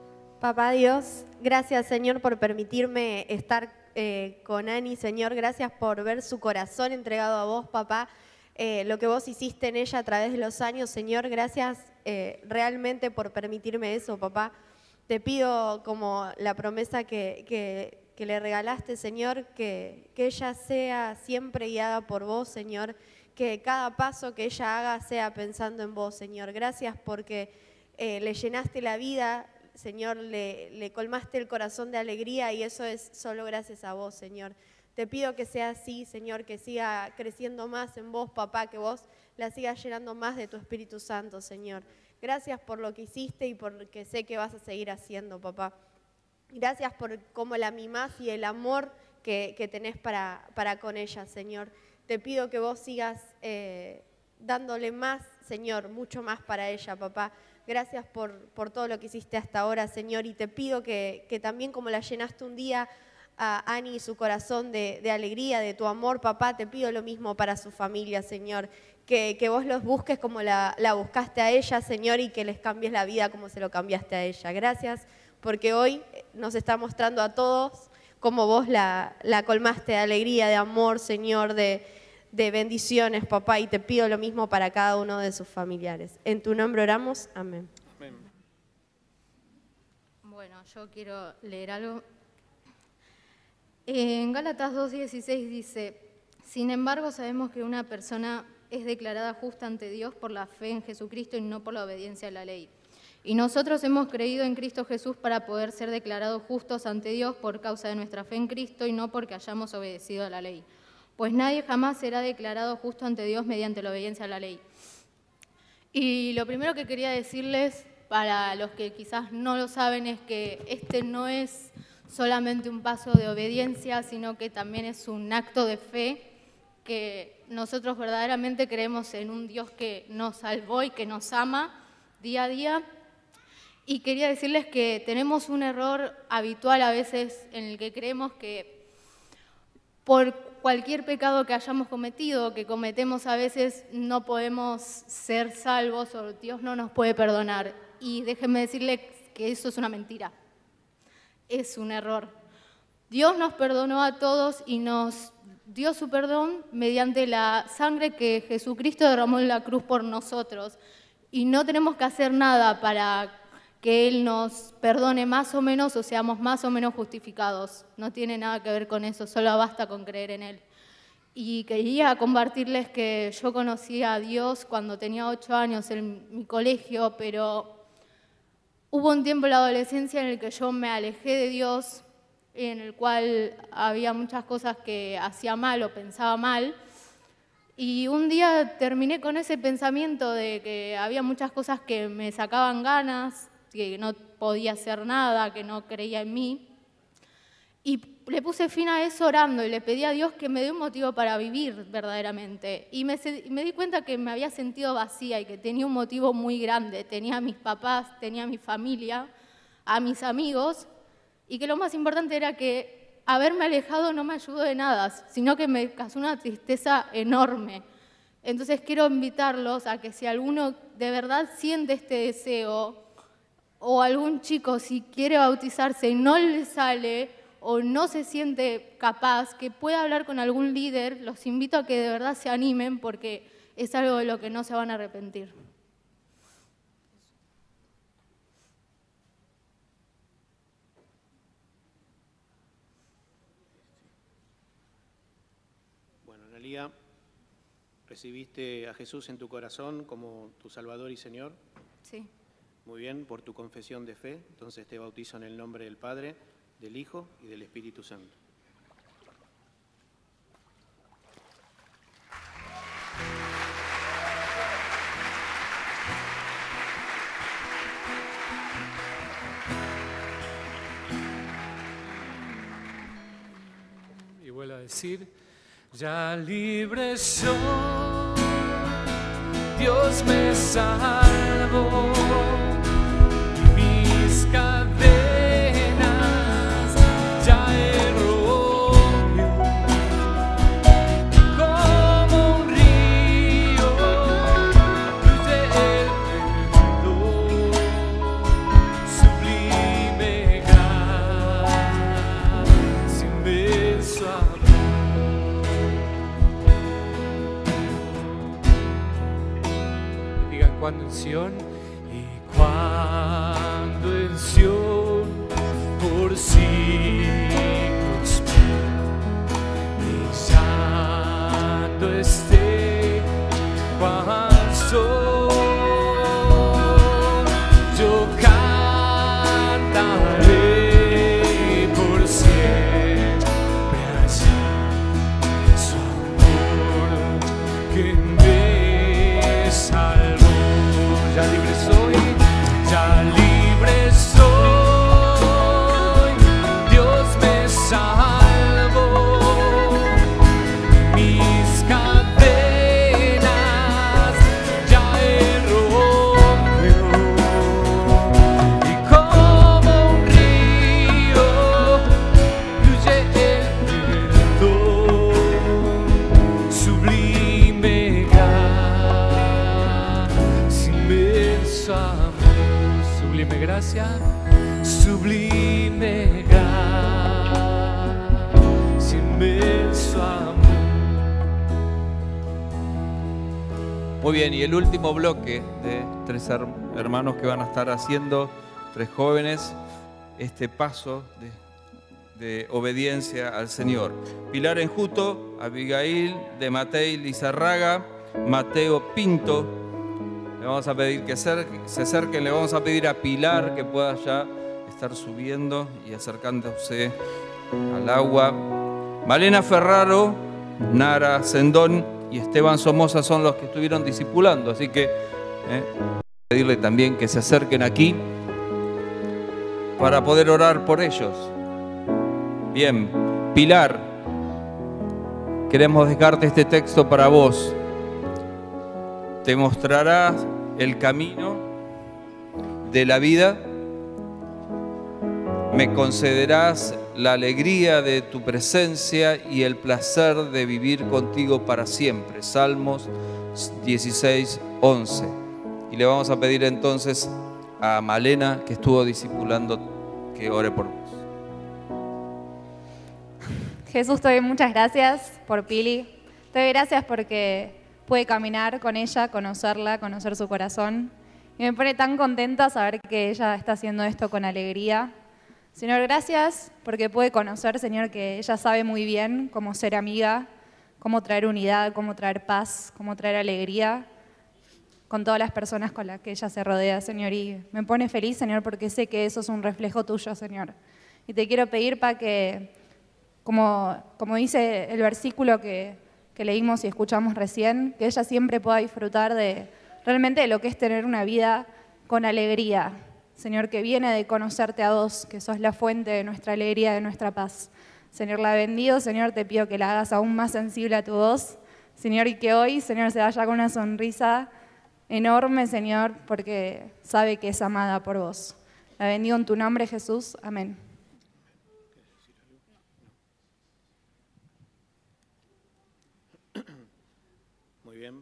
Papá Dios, gracias Señor por permitirme estar eh, con Ani, Señor, gracias por ver su corazón entregado a vos, papá, eh, lo que vos hiciste en ella a través de los años, Señor, gracias eh, realmente por permitirme eso, papá. Te pido como la promesa que, que, que le regalaste, Señor, que, que ella sea siempre guiada por vos, Señor, que cada paso que ella haga sea pensando en vos, Señor. Gracias porque eh, le llenaste la vida, Señor, le, le colmaste el corazón de alegría y eso es solo gracias a vos, Señor. Te pido que sea así, Señor, que siga creciendo más en vos, papá, que vos la sigas llenando más de tu Espíritu Santo, Señor. Gracias por lo que hiciste y por lo que sé que vas a seguir haciendo, papá. Gracias por cómo la mimás y el amor que, que tenés para, para con ella, Señor. Te pido que vos sigas eh, dándole más, Señor, mucho más para ella, papá. Gracias por, por todo lo que hiciste hasta ahora, Señor, y te pido que, que también como la llenaste un día a Ani y su corazón de, de alegría, de tu amor, papá, te pido lo mismo para su familia, Señor, que, que vos los busques como la, la buscaste a ella, Señor, y que les cambies la vida como se lo cambiaste a ella. Gracias, porque hoy nos está mostrando a todos cómo vos la, la colmaste de alegría, de amor, Señor, de... de bendiciones, papá, y te pido lo mismo para cada uno de sus familiares. En tu nombre oramos, amén. Amén. Bueno, yo quiero leer algo. En Gálatas dos dieciséis dice, sin embargo sabemos que una persona es declarada justa ante Dios por la fe en Jesucristo y no por la obediencia a la ley. Y nosotros hemos creído en Cristo Jesús para poder ser declarados justos ante Dios por causa de nuestra fe en Cristo y no porque hayamos obedecido a la ley. Pues nadie jamás será declarado justo ante Dios mediante la obediencia a la ley. Y lo primero que quería decirles, para los que quizás no lo saben, es que este no es solamente un paso de obediencia, sino que también es un acto de fe, que nosotros verdaderamente creemos en un Dios que nos salvó y que nos ama día a día. Y quería decirles que tenemos un error habitual a veces en el que creemos que por cualquier pecado que hayamos cometido, que cometemos a veces, no podemos ser salvos o Dios no nos puede perdonar. Y déjenme decirles que eso es una mentira. Es un error. Dios nos perdonó a todos y nos dio su perdón mediante la sangre que Jesucristo derramó en la cruz por nosotros. Y no tenemos que hacer nada para que Él nos perdone más o menos o seamos más o menos justificados. No tiene nada que ver con eso, solo basta con creer en Él. Y quería compartirles que yo conocí a Dios cuando tenía ocho años en mi colegio, pero hubo un tiempo en la adolescencia en el que yo me alejé de Dios, en el cual había muchas cosas que hacía mal o pensaba mal. Y un día terminé con ese pensamiento de que había muchas cosas que me sacaban ganas, que no podía hacer nada, que no creía en mí. Y le puse fin a eso orando y le pedí a Dios que me dé un motivo para vivir verdaderamente. Y me, me di cuenta que me había sentido vacía y que tenía un motivo muy grande. Tenía a mis papás, tenía a mi familia, a mis amigos, y que lo más importante era que haberme alejado no me ayudó de nada, sino que me causó una tristeza enorme. Entonces quiero invitarlos a que si alguno de verdad siente este deseo, o algún chico si quiere bautizarse y no le sale o no se siente capaz, que pueda hablar con algún líder, los invito a que de verdad se animen porque es algo de lo que no se van a arrepentir. Bueno, Analía, ¿recibiste a Jesús en tu corazón como tu Salvador y Señor? Sí. Muy bien, por tu confesión de fe, entonces te bautizo en el nombre del Padre, del Hijo y del Espíritu Santo. Y vuelvo a decir, ya libre soy, Dios me salvó. Mis cadenas ya Él rompió, como un río fluye el perdón sublime cuando en Sion, y cuando en Sion por siglos brillando esté cual sol, yo cantaré por siempre allí su amor que me salvó. Ya libre soy, ya libre soy, Dios me salvó, mis cadenas ya Él rompió, y como un río fluye el perdón, sublime gracia, inmenso amor, sublime gracia, sublime gracia, inmenso amor. Muy bien, y el último bloque de tres her- hermanos que van a estar haciendo, tres jóvenes, este paso de, de obediencia al Señor. Pilar Enjuto, Abigail de Matei Lizarraga, Mateo Pinto. Le vamos a pedir que se acerquen, le vamos a pedir a Pilar que pueda ya estar subiendo y acercándose al agua. Malena Ferraro, Nara Sendón y Esteban Somoza son los que estuvieron discipulando, así que eh, pedirle también que se acerquen aquí para poder orar por ellos. Bien, Pilar, queremos dejarte este texto para vos. Te mostrará el camino de la vida, me concederás la alegría de tu presencia y el placer de vivir contigo para siempre. Salmos dieciséis, once. Y le vamos a pedir entonces a Malena, que estuvo discipulando, que ore por vos. Jesús, te doy muchas gracias por Pili. Te doy gracias porque pude caminar con ella, conocerla, conocer su corazón. Y me pone tan contenta saber que ella está haciendo esto con alegría. Señor, gracias porque pude conocer, Señor, que ella sabe muy bien cómo ser amiga, cómo traer unidad, cómo traer paz, cómo traer alegría con todas las personas con las que ella se rodea, Señor. Y me pone feliz, Señor, porque sé que eso es un reflejo tuyo, Señor. Y te quiero pedir para que, como, como dice el versículo que, que leímos y escuchamos recién, que ella siempre pueda disfrutar de realmente de lo que es tener una vida con alegría, Señor, que viene de conocerte a vos, que sos la fuente de nuestra alegría, de nuestra paz. Señor, la bendigo, Señor, te pido que la hagas aún más sensible a tu voz, Señor, y que hoy, Señor, se vaya con una sonrisa enorme, Señor, porque sabe que es amada por vos. La bendigo en tu nombre, Jesús. Amén. Muy bien.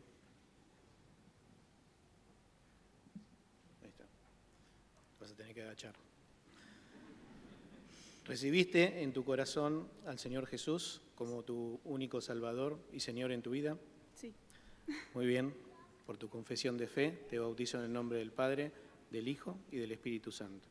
Ahí está. Vas a tener que agachar. ¿Recibiste en tu corazón al Señor Jesús como tu único Salvador y Señor en tu vida? Sí. Muy bien. Por tu confesión de fe, te bautizo en el nombre del Padre, del Hijo y del Espíritu Santo.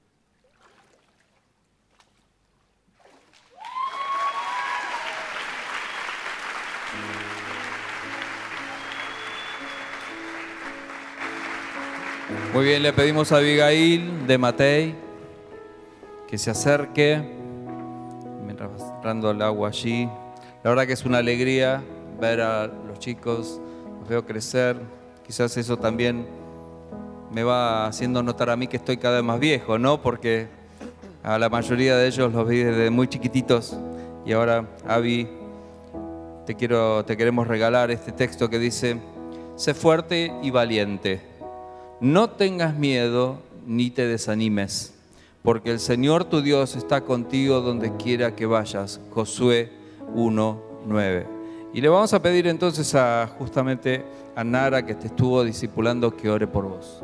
Muy bien, le pedimos a Abigail de Matei que se acerque mientras va entrando el agua allí. La verdad que es una alegría ver a los chicos, los veo crecer. Quizás eso también me va haciendo notar a mí que estoy cada vez más viejo, ¿no? Porque a la mayoría de ellos los vi desde muy chiquititos. Y ahora, Abby, te, quiero, te queremos regalar este texto que dice: sé fuerte y valiente, no tengas miedo ni te desanimes, porque el Señor tu Dios está contigo donde quiera que vayas. Josué uno, nueve. Y le vamos a pedir entonces a justamente a Nara, que te estuvo discipulando, que ore por vos.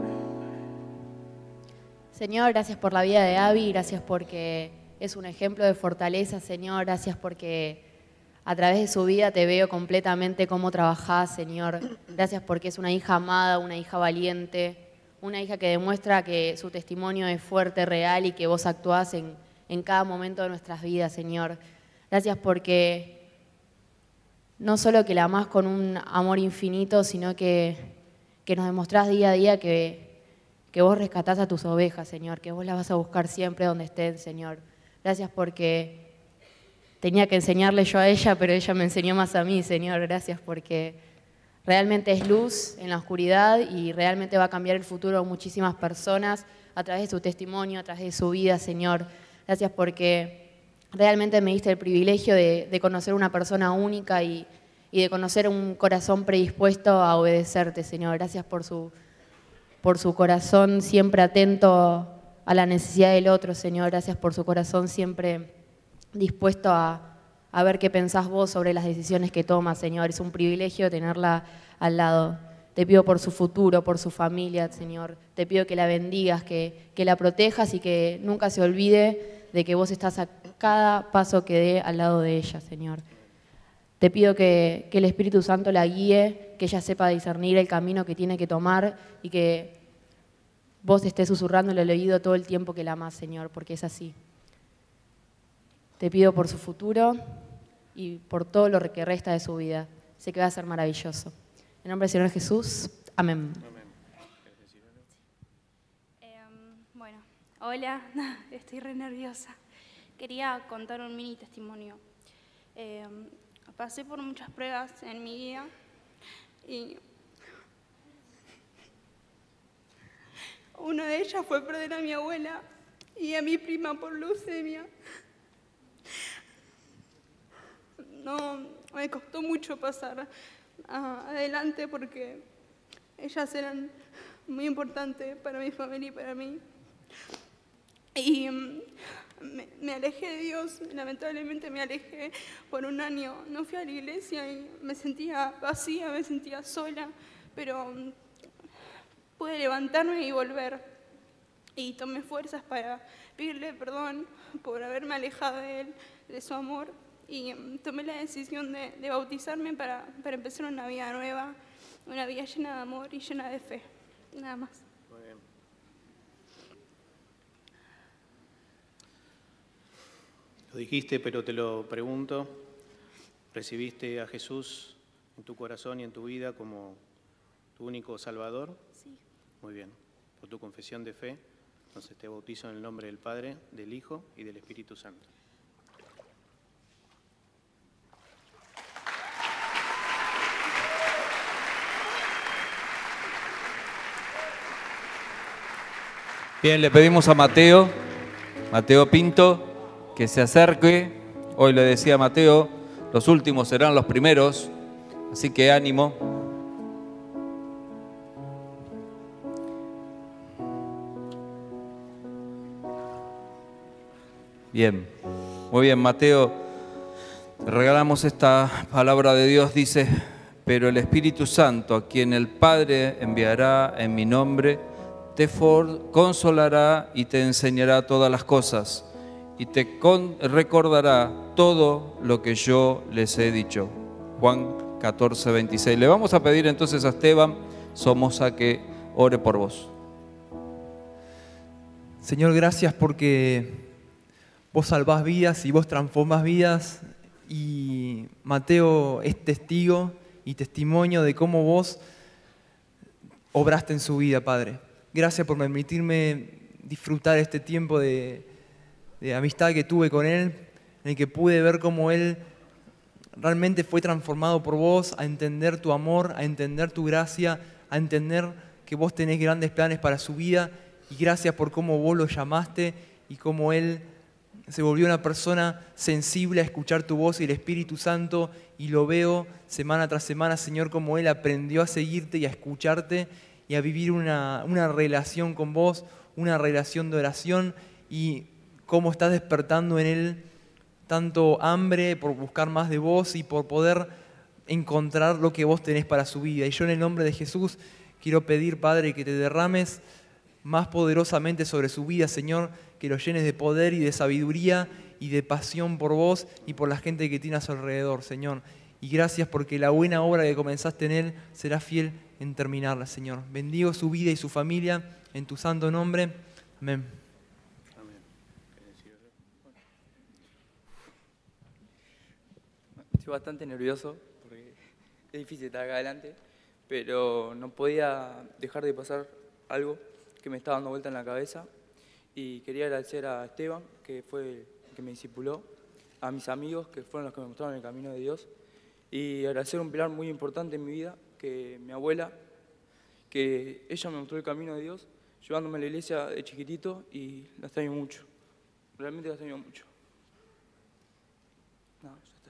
Señor, gracias por la vida de Abby, gracias porque es un ejemplo de fortaleza, Señor, gracias porque a través de su vida te veo completamente cómo trabajás, Señor. Gracias porque es una hija amada, una hija valiente, una hija que demuestra que su testimonio es fuerte, real y que vos actuás en, en cada momento de nuestras vidas, Señor. Gracias porque no solo que la amás con un amor infinito, sino que, que nos demostrás día a día que, que vos rescatás a tus ovejas, Señor, que vos las vas a buscar siempre donde estén, Señor. Gracias porque tenía que enseñarle yo a ella, pero ella me enseñó más a mí, Señor. Gracias porque realmente es luz en la oscuridad y realmente va a cambiar el futuro de muchísimas personas a través de su testimonio, a través de su vida, Señor. Gracias porque realmente me diste el privilegio de, de conocer una persona única y, y de conocer un corazón predispuesto a obedecerte, Señor. Gracias por su, por su corazón siempre atento a la necesidad del otro, Señor. Gracias por su corazón siempre dispuesto a, a ver qué pensás vos sobre las decisiones que tomas, Señor. Es un privilegio tenerla al lado. Te pido por su futuro, por su familia, Señor. Te pido que la bendigas, que, que la protejas y que nunca se olvide de que vos estás a cada paso que dé al lado de ella, Señor. Te pido que, que el Espíritu Santo la guíe, que ella sepa discernir el camino que tiene que tomar y que vos estés susurrándole al oído todo el tiempo que la amás, Señor, porque es así. Te pido por su futuro y por todo lo que resta de su vida. Sé que va a ser maravilloso. En nombre del Señor Jesús, amén. Eh, bueno, hola, estoy re nerviosa. Quería contar un mini testimonio. Eh, pasé por muchas pruebas en mi vida y una de ellas fue perder a mi abuela y a mi prima por leucemia. No, me costó mucho pasar uh, adelante porque ellas eran muy importantes para mi familia y para mí. Y um, me, me alejé de Dios, lamentablemente me alejé por un año. No fui a la iglesia y me sentía vacía, me sentía sola, pero um, pude levantarme y volver. Y tomé fuerzas para pedirle perdón por haberme alejado de Él, de su amor. Y um, tomé la decisión de, de bautizarme para, para empezar una vida nueva, una vida llena de amor y llena de fe. Nada más. Muy bien. Lo dijiste, pero te lo pregunto. ¿Recibiste a Jesús en tu corazón y en tu vida como tu único Salvador? Sí. Muy bien. Por tu confesión de fe, entonces te bautizo en el nombre del Padre, del Hijo y del Espíritu Santo. Bien, le pedimos a Mateo, Mateo Pinto, que se acerque. Hoy le decía a Mateo, los últimos serán los primeros, así que ánimo. Bien, muy bien, Mateo, te regalamos esta palabra de Dios, dice, pero el Espíritu Santo, a quien el Padre enviará en mi nombre, te consolará y te enseñará todas las cosas y te recordará todo lo que yo les he dicho. Juan catorce, veintiséis. Le vamos a pedir entonces a Esteban Somoza que ore por vos. Señor, gracias porque vos salvás vidas y vos transformás vidas y Mateo es testigo y testimonio de cómo vos obraste en su vida, Padre. Gracias por permitirme disfrutar este tiempo de, de amistad que tuve con Él, en el que pude ver cómo Él realmente fue transformado por vos, a entender tu amor, a entender tu gracia, a entender que vos tenés grandes planes para su vida. Y gracias por cómo vos lo llamaste y cómo Él se volvió una persona sensible a escuchar tu voz y el Espíritu Santo. Y lo veo semana tras semana, Señor, cómo Él aprendió a seguirte y a escucharte y a vivir una, una relación con vos, una relación de oración, y cómo estás despertando en Él tanto hambre por buscar más de vos y por poder encontrar lo que vos tenés para su vida. Y yo en el nombre de Jesús quiero pedir, Padre, que te derrames más poderosamente sobre su vida, Señor, que lo llenes de poder y de sabiduría y de pasión por vos y por la gente que tiene a su alrededor, Señor. Y gracias porque la buena obra que comenzaste en él será fiel en terminarla, Señor. Bendigo su vida y su familia en tu santo nombre. Amén. Estoy bastante nervioso porque es difícil estar acá adelante, pero no podía dejar de pasar algo que me estaba dando vuelta en la cabeza y quería agradecer a Esteban, que fue el que me discipuló, a mis amigos, que fueron los que me mostraron el camino de Dios, y agradecer un pilar muy importante en mi vida, que mi abuela, que ella me mostró el camino de Dios, llevándome a la iglesia de chiquitito y la extraño mucho, realmente la extraño mucho. No, ya está.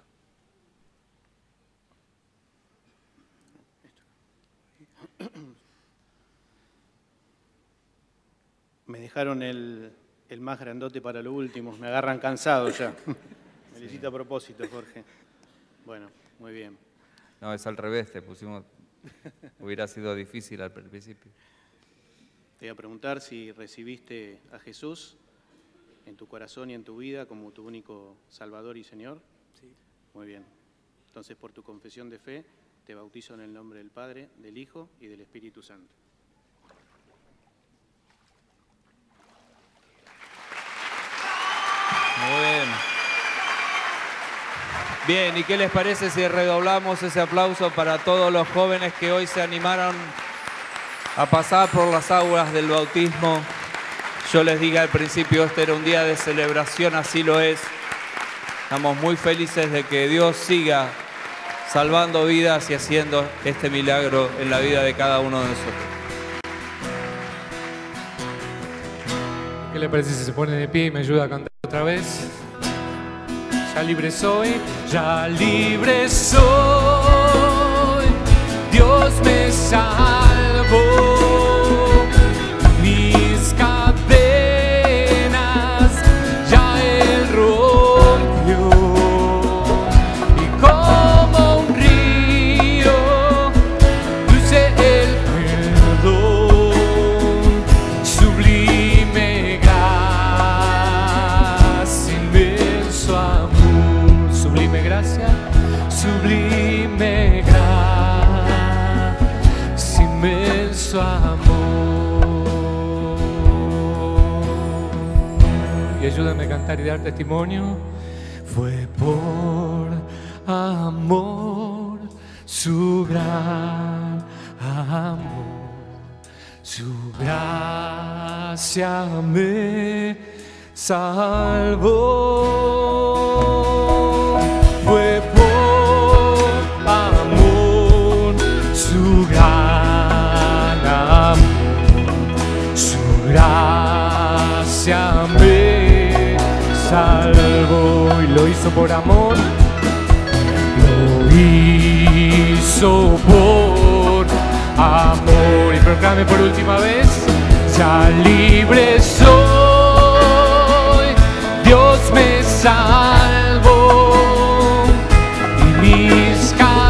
Me dejaron el, el más grandote para lo último, me agarran cansado ya. Me lo hiciste a propósito, Jorge. Bueno, muy bien. No, es al revés, te pusimos... Hubiera sido difícil al principio. Te voy a preguntar si recibiste a Jesús en tu corazón y en tu vida como tu único Salvador y Señor. Sí. Muy bien. Entonces, por tu confesión de fe, te bautizo en el nombre del Padre, del Hijo y del Espíritu Santo. Muy bien. Bien, ¿y qué les parece si redoblamos ese aplauso para todos los jóvenes que hoy se animaron a pasar por las aguas del bautismo? Yo les dije al principio, este era un día de celebración, así lo es. Estamos muy felices de que Dios siga salvando vidas y haciendo este milagro en la vida de cada uno de nosotros. ¿Qué le parece si se pone de pie y me ayuda a cantar otra vez? Ya libre soy, ya libre soy, Dios me salvó, mis cadenas ya Él rompió, y como un río fluye el perdón, sublime gracia, inmenso amor. Sublime gracia, sublime gracia, inmenso amor. Y ayúdame a cantar y dar testimonio. Fue por amor, su gran amor, su gracia me salvó. Fue por amor, su gran amor, su gracia me salvó. Y lo hizo por amor, lo hizo por amor. Y proclame por última vez, ya libre soy, Dios me salvó, y mis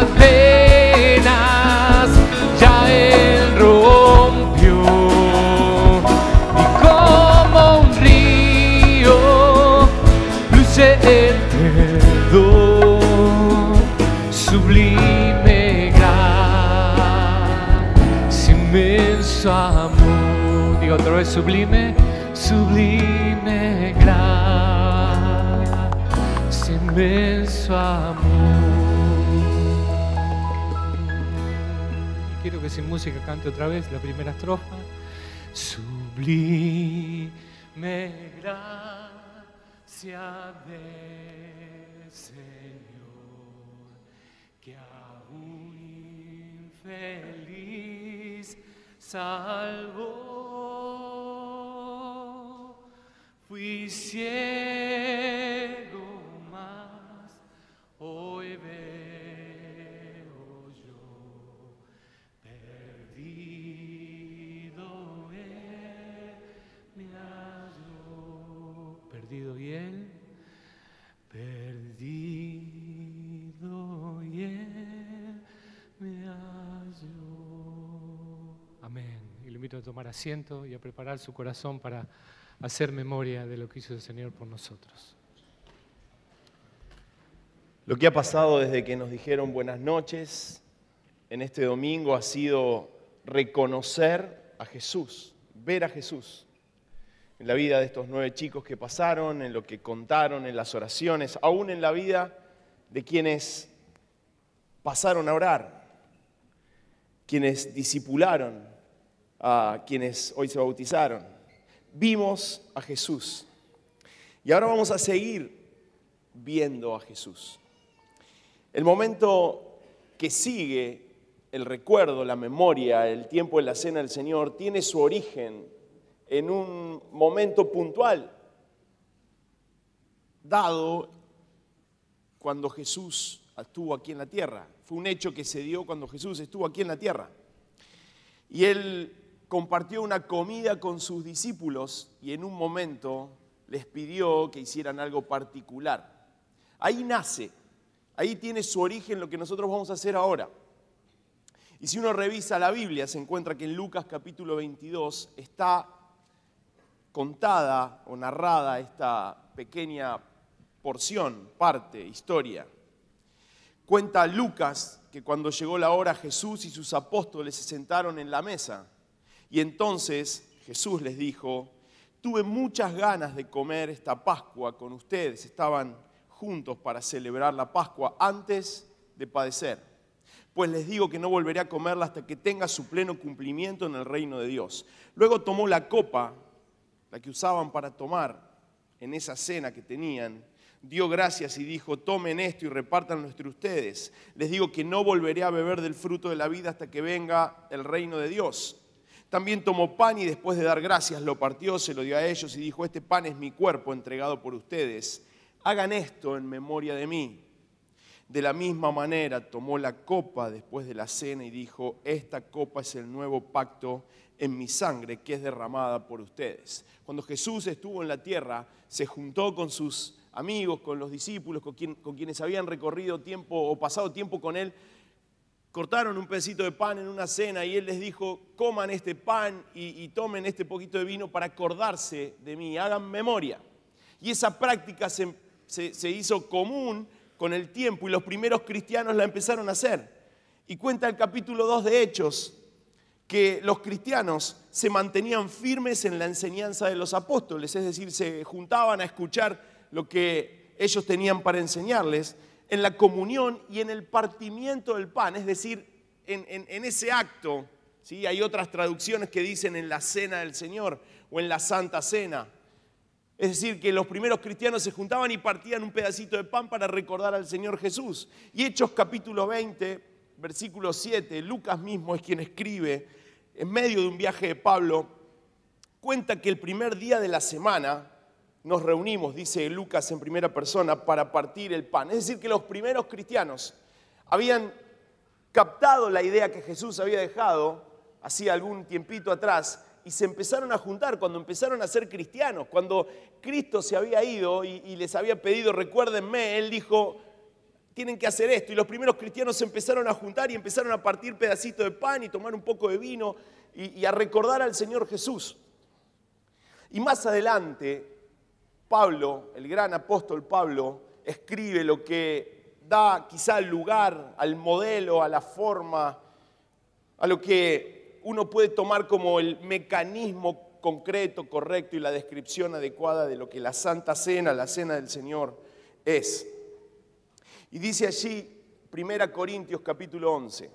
cadenas ya Él rompió, y como un río fluye el perdón, sublime gracia, inmenso amor. Digo otra vez, sublime, sublime gracia, inmenso amor. Y quiero que sin música cante otra vez la primera estrofa. Sublime gracia del Señor, que a un infeliz salvó. Fui ciego, mas hoy veo yo, perdido Él me halló. Perdido y Él, perdido y Él me halló. Amén. Y lo invito a tomar asiento y a preparar su corazón para hacer memoria de lo que hizo el Señor por nosotros. Lo que ha pasado desde que nos dijeron buenas noches en este domingo ha sido reconocer a Jesús, ver a Jesús en la vida de estos nueve chicos que pasaron, en lo que contaron, en las oraciones, aún en la vida de quienes pasaron a orar, quienes discipularon a quienes hoy se bautizaron. Vimos a Jesús y ahora vamos a seguir viendo a Jesús. El momento que sigue, el recuerdo, la memoria, el tiempo de la cena del Señor, tiene su origen en un momento puntual, dado cuando Jesús estuvo aquí en la tierra. Fue un hecho que se dio cuando Jesús estuvo aquí en la tierra. Y Él compartió una comida con sus discípulos y en un momento les pidió que hicieran algo particular. Ahí nace. Ahí tiene su origen lo que nosotros vamos a hacer ahora. Y si uno revisa la Biblia, se encuentra que en Lucas capítulo veintidós está contada o narrada esta pequeña porción, parte, historia. Cuenta Lucas que cuando llegó la hora Jesús y sus apóstoles se sentaron en la mesa. Y entonces Jesús les dijo, tuve muchas ganas de comer esta Pascua con ustedes. Estaban juntos para celebrar la Pascua antes de padecer. Pues les digo que no volveré a comerla hasta que tenga su pleno cumplimiento en el reino de Dios. Luego tomó la copa, la que usaban para tomar en esa cena que tenían, dio gracias y dijo, tomen esto y repártanlo entre ustedes. Les digo que no volveré a beber del fruto de la vida hasta que venga el reino de Dios. También tomó pan y después de dar gracias lo partió, se lo dio a ellos y dijo, este pan es mi cuerpo entregado por ustedes. Hagan esto en memoria de mí. De la misma manera tomó la copa después de la cena y dijo, esta copa es el nuevo pacto en mi sangre que es derramada por ustedes. Cuando Jesús estuvo en la tierra, se juntó con sus amigos, con los discípulos, con, quien, con quienes habían recorrido tiempo o pasado tiempo con Él. Cortaron un pedacito de pan en una cena y Él les dijo, coman este pan y, y tomen este poquito de vino para acordarse de mí, hagan memoria. Y esa práctica se, se, se hizo común con el tiempo y los primeros cristianos la empezaron a hacer. Y cuenta el capítulo dos de Hechos que los cristianos se mantenían firmes en la enseñanza de los apóstoles, es decir, se juntaban a escuchar lo que ellos tenían para enseñarles, en la comunión y en el partimiento del pan, es decir, en, en, en ese acto. ¿Sí? Hay otras traducciones que dicen en la cena del Señor o en la Santa Cena. Es decir, que los primeros cristianos se juntaban y partían un pedacito de pan para recordar al Señor Jesús. Y Hechos capítulo veinte, versículo siete, Lucas mismo es quien escribe, en medio de un viaje de Pablo, cuenta que el primer día de la semana nos reunimos, dice Lucas en primera persona, para partir el pan. Es decir, que los primeros cristianos habían captado la idea que Jesús había dejado hacía algún tiempito atrás y se empezaron a juntar cuando empezaron a ser cristianos. Cuando Cristo se había ido y, y les había pedido, recuérdenme, Él dijo, tienen que hacer esto. Y los primeros cristianos se empezaron a juntar y empezaron a partir pedacitos de pan y tomar un poco de vino y, y a recordar al Señor Jesús. Y más adelante, Pablo, el gran apóstol Pablo, escribe lo que da quizá lugar al modelo, a la forma, a lo que uno puede tomar como el mecanismo concreto, correcto y la descripción adecuada de lo que la Santa Cena, la Cena del Señor, es. Y dice allí, primera Corintios capítulo once,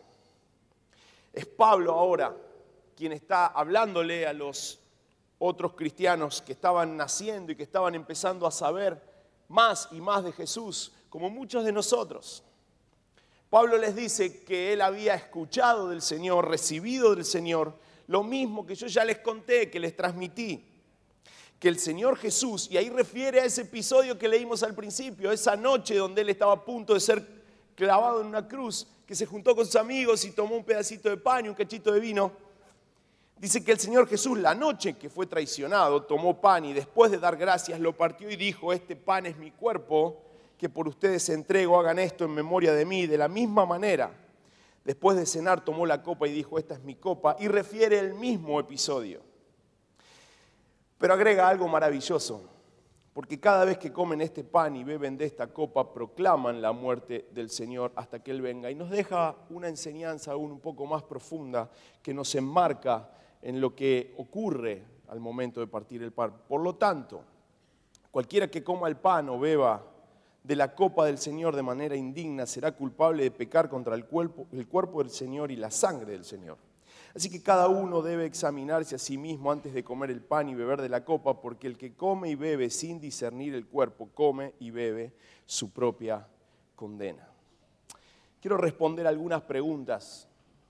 es Pablo ahora quien está hablándole a los otros cristianos que estaban naciendo y que estaban empezando a saber más y más de Jesús, como muchos de nosotros. Pablo les dice que él había escuchado del Señor, recibido del Señor, lo mismo que yo ya les conté, que les transmití, que el Señor Jesús, y ahí refiere a ese episodio que leímos al principio, esa noche donde él estaba a punto de ser clavado en una cruz, que se juntó con sus amigos y tomó un pedacito de pan y un cachito de vino. Dice que el Señor Jesús, la noche que fue traicionado, tomó pan y después de dar gracias lo partió y dijo, este pan es mi cuerpo, que por ustedes entrego, hagan esto en memoria de mí. De la misma manera, después de cenar tomó la copa y dijo, esta es mi copa, y refiere el mismo episodio. Pero agrega algo maravilloso. porque cada vez que comen este pan y beben de esta copa, proclaman la muerte del Señor hasta que Él venga. Y nos deja una enseñanza aún un poco más profunda que nos enmarca en lo que ocurre al momento de partir el pan. Por lo tanto, cualquiera que coma el pan o beba de la copa del Señor de manera indigna será culpable de pecar contra el cuerpo, el cuerpo del Señor y la sangre del Señor. Así que cada uno debe examinarse a sí mismo antes de comer el pan y beber de la copa, porque el que come y bebe sin discernir el cuerpo, come y bebe su propia condena. Quiero responder algunas preguntas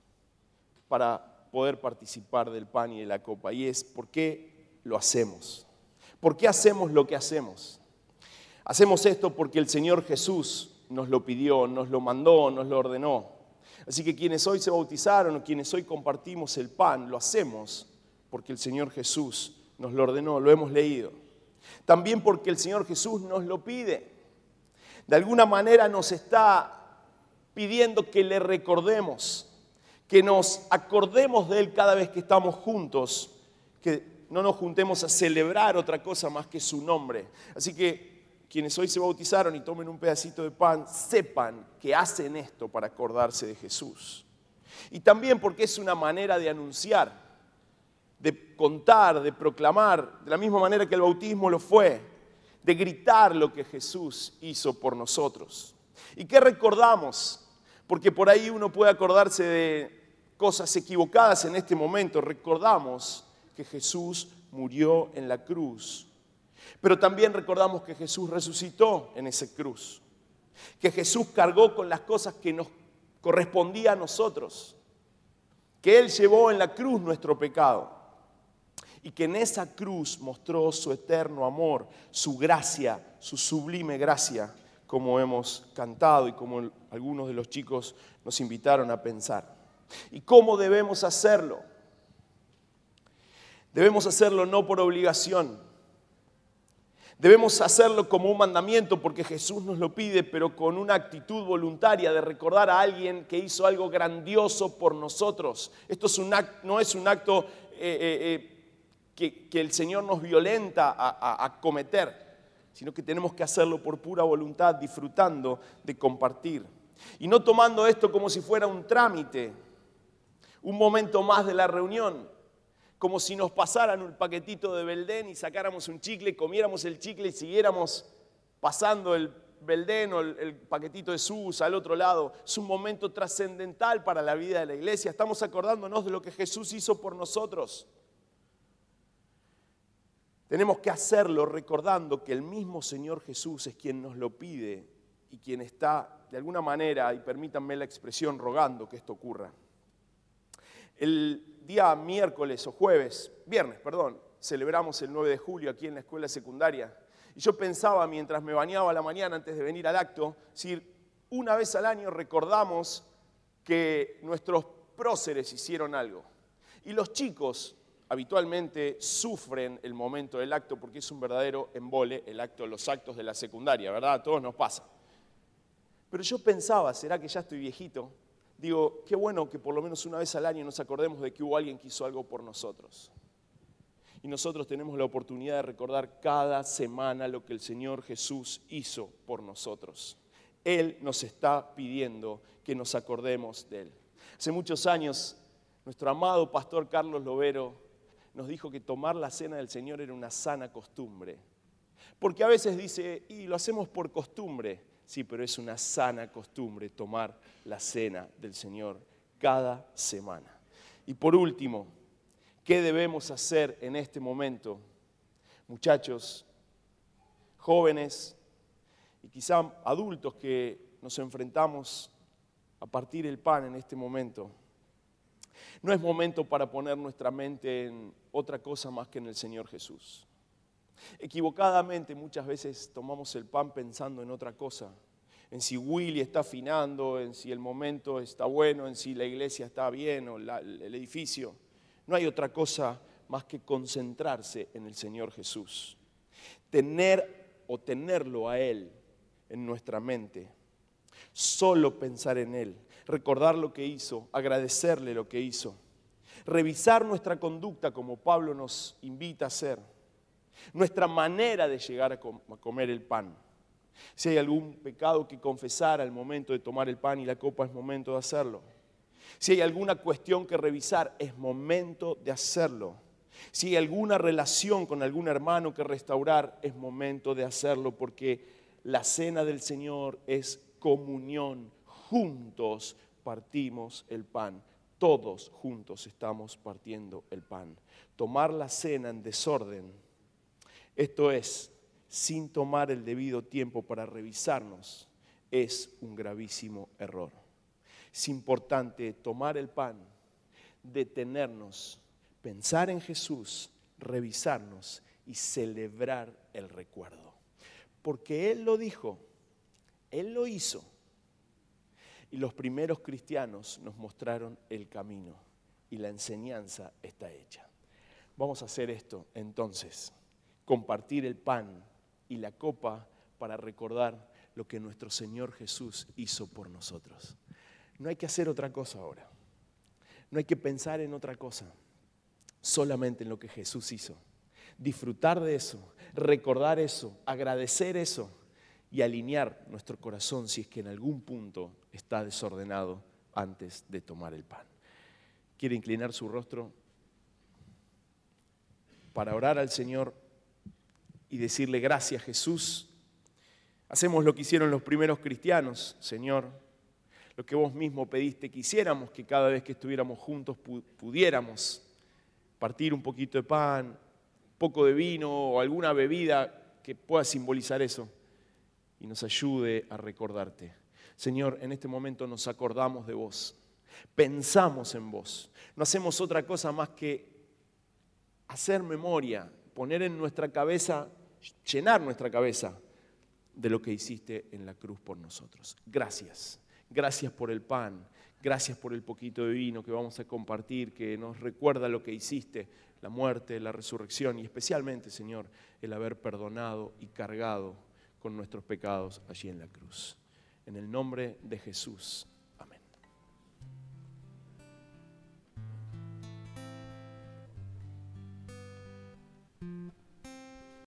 para poder participar del pan y de la copa, y es: ¿por qué lo hacemos? ¿Por qué hacemos lo que hacemos? Hacemos esto porque el Señor Jesús nos lo pidió, nos lo mandó, nos lo ordenó. Así que quienes hoy se bautizaron o quienes hoy compartimos el pan, lo hacemos porque el Señor Jesús nos lo ordenó, lo hemos leído. También porque el Señor Jesús nos lo pide. De alguna manera nos está pidiendo que le recordemos, que nos acordemos de Él cada vez que estamos juntos, que no nos juntemos a celebrar otra cosa más que su nombre. Así que quienes hoy se bautizaron y tomen un pedacito de pan, sepan que hacen esto para acordarse de Jesús. Y también porque es una manera de anunciar, de contar, de proclamar, de la misma manera que el bautismo lo fue, de gritar lo que Jesús hizo por nosotros. ¿Y qué recordamos? Porque por ahí uno puede acordarse de cosas equivocadas en este momento. Recordamos que Jesús murió en la cruz. Pero también recordamos que Jesús resucitó en esa cruz, que Jesús cargó con las cosas que nos correspondía a nosotros, que Él llevó en la cruz nuestro pecado y que en esa cruz mostró su eterno amor, su gracia, su sublime gracia, como hemos cantado y como algunos de los chicos nos invitaron a pensar. ¿Y cómo debemos hacerlo? Debemos hacerlo no por obligación. Debemos hacerlo como un mandamiento porque Jesús nos lo pide, pero con una actitud voluntaria de recordar a alguien que hizo algo grandioso por nosotros. Esto es un acto, no es un acto eh, eh, eh, que, que el Señor nos violenta a, a, a cometer, sino que tenemos que hacerlo por pura voluntad, disfrutando de compartir. Y no tomando esto como si fuera un trámite, un momento más de la reunión, como si nos pasaran un paquetito de Belden y sacáramos un chicle, comiéramos el chicle y siguiéramos pasando el Belden o el, el paquetito de Sus al otro lado. Es un momento trascendental para la vida de la iglesia. Estamos acordándonos de lo que Jesús hizo por nosotros. Tenemos que hacerlo recordando que el mismo Señor Jesús es quien nos lo pide y quien está, de alguna manera, y permítanme la expresión, rogando que esto ocurra. El día miércoles o jueves, viernes, perdón, celebramos el nueve de julio aquí en la escuela secundaria. Y yo pensaba mientras me bañaba a la mañana antes de venir al acto, si una vez al año recordamos que nuestros próceres hicieron algo. Y los chicos habitualmente sufren el momento del acto porque es un verdadero embole el acto, los actos de la secundaria, ¿verdad? A todos nos pasa. Pero yo pensaba, ¿será que ya estoy viejito? Digo, qué bueno que por lo menos una vez al año nos acordemos de que hubo alguien que hizo algo por nosotros. Y nosotros tenemos la oportunidad de recordar cada semana lo que el Señor Jesús hizo por nosotros. Él nos está pidiendo que nos acordemos de Él. Hace muchos años, nuestro amado pastor Carlos Lovero nos dijo que tomar la cena del Señor era una sana costumbre. Porque a veces dice, y lo hacemos por costumbre. Sí, pero es una sana costumbre tomar la cena del Señor cada semana. Y por último, ¿qué debemos hacer en este momento? Muchachos, jóvenes y quizá adultos que nos enfrentamos a partir el pan en este momento. No es momento para poner nuestra mente en otra cosa más que en el Señor Jesús. Equivocadamente muchas veces tomamos el pan pensando en otra cosa, en si Willy está afinando, en si el momento está bueno, en si la iglesia está bien o la, el edificio. No hay otra cosa más que concentrarse en el Señor Jesús. Tener o tenerlo a Él en nuestra mente. Solo pensar en Él, recordar lo que hizo, agradecerle lo que hizo. Revisar nuestra conducta como Pablo nos invita a hacer. nuestra manera de llegar a comer el pan. Si hay algún pecado que confesar al momento de tomar el pan y la copa, es momento de hacerlo. Si hay alguna cuestión que revisar, es momento de hacerlo. Si hay alguna relación con algún hermano que restaurar, es momento de hacerlo, porque la cena del Señor es comunión. Juntos partimos el pan. Todos juntos estamos partiendo el pan. Tomar la cena en desorden, esto es, sin tomar el debido tiempo para revisarnos, es un gravísimo error. Es importante tomar el pan, detenernos, pensar en Jesús, revisarnos y celebrar el recuerdo. Porque Él lo dijo, Él lo hizo. Y los primeros cristianos nos mostraron el camino y la enseñanza está hecha. Vamos a hacer esto entonces, compartir el pan y la copa para recordar lo que nuestro Señor Jesús hizo por nosotros. No hay que hacer otra cosa ahora. No hay que pensar en otra cosa. Solamente en lo que Jesús hizo. Disfrutar de eso, recordar eso, agradecer eso y alinear nuestro corazón si es que en algún punto está desordenado antes de tomar el pan. ¿Quiere inclinar su rostro para orar al Señor y decirle gracias, Jesús? Hacemos lo que hicieron los primeros cristianos, Señor, lo que vos mismo pediste que hiciéramos, que cada vez que estuviéramos juntos pudiéramos partir un poquito de pan, un poco de vino o alguna bebida que pueda simbolizar eso y nos ayude a recordarte. Señor, en este momento nos acordamos de vos, pensamos en vos, no hacemos otra cosa más que hacer memoria, poner en nuestra cabeza, llenar nuestra cabeza de lo que hiciste en la cruz por nosotros. Gracias, gracias por el pan, gracias por el poquito de vino que vamos a compartir, que nos recuerda lo que hiciste, la muerte, la resurrección y especialmente, Señor, el haber perdonado y cargado con nuestros pecados allí en la cruz. En el nombre de Jesús.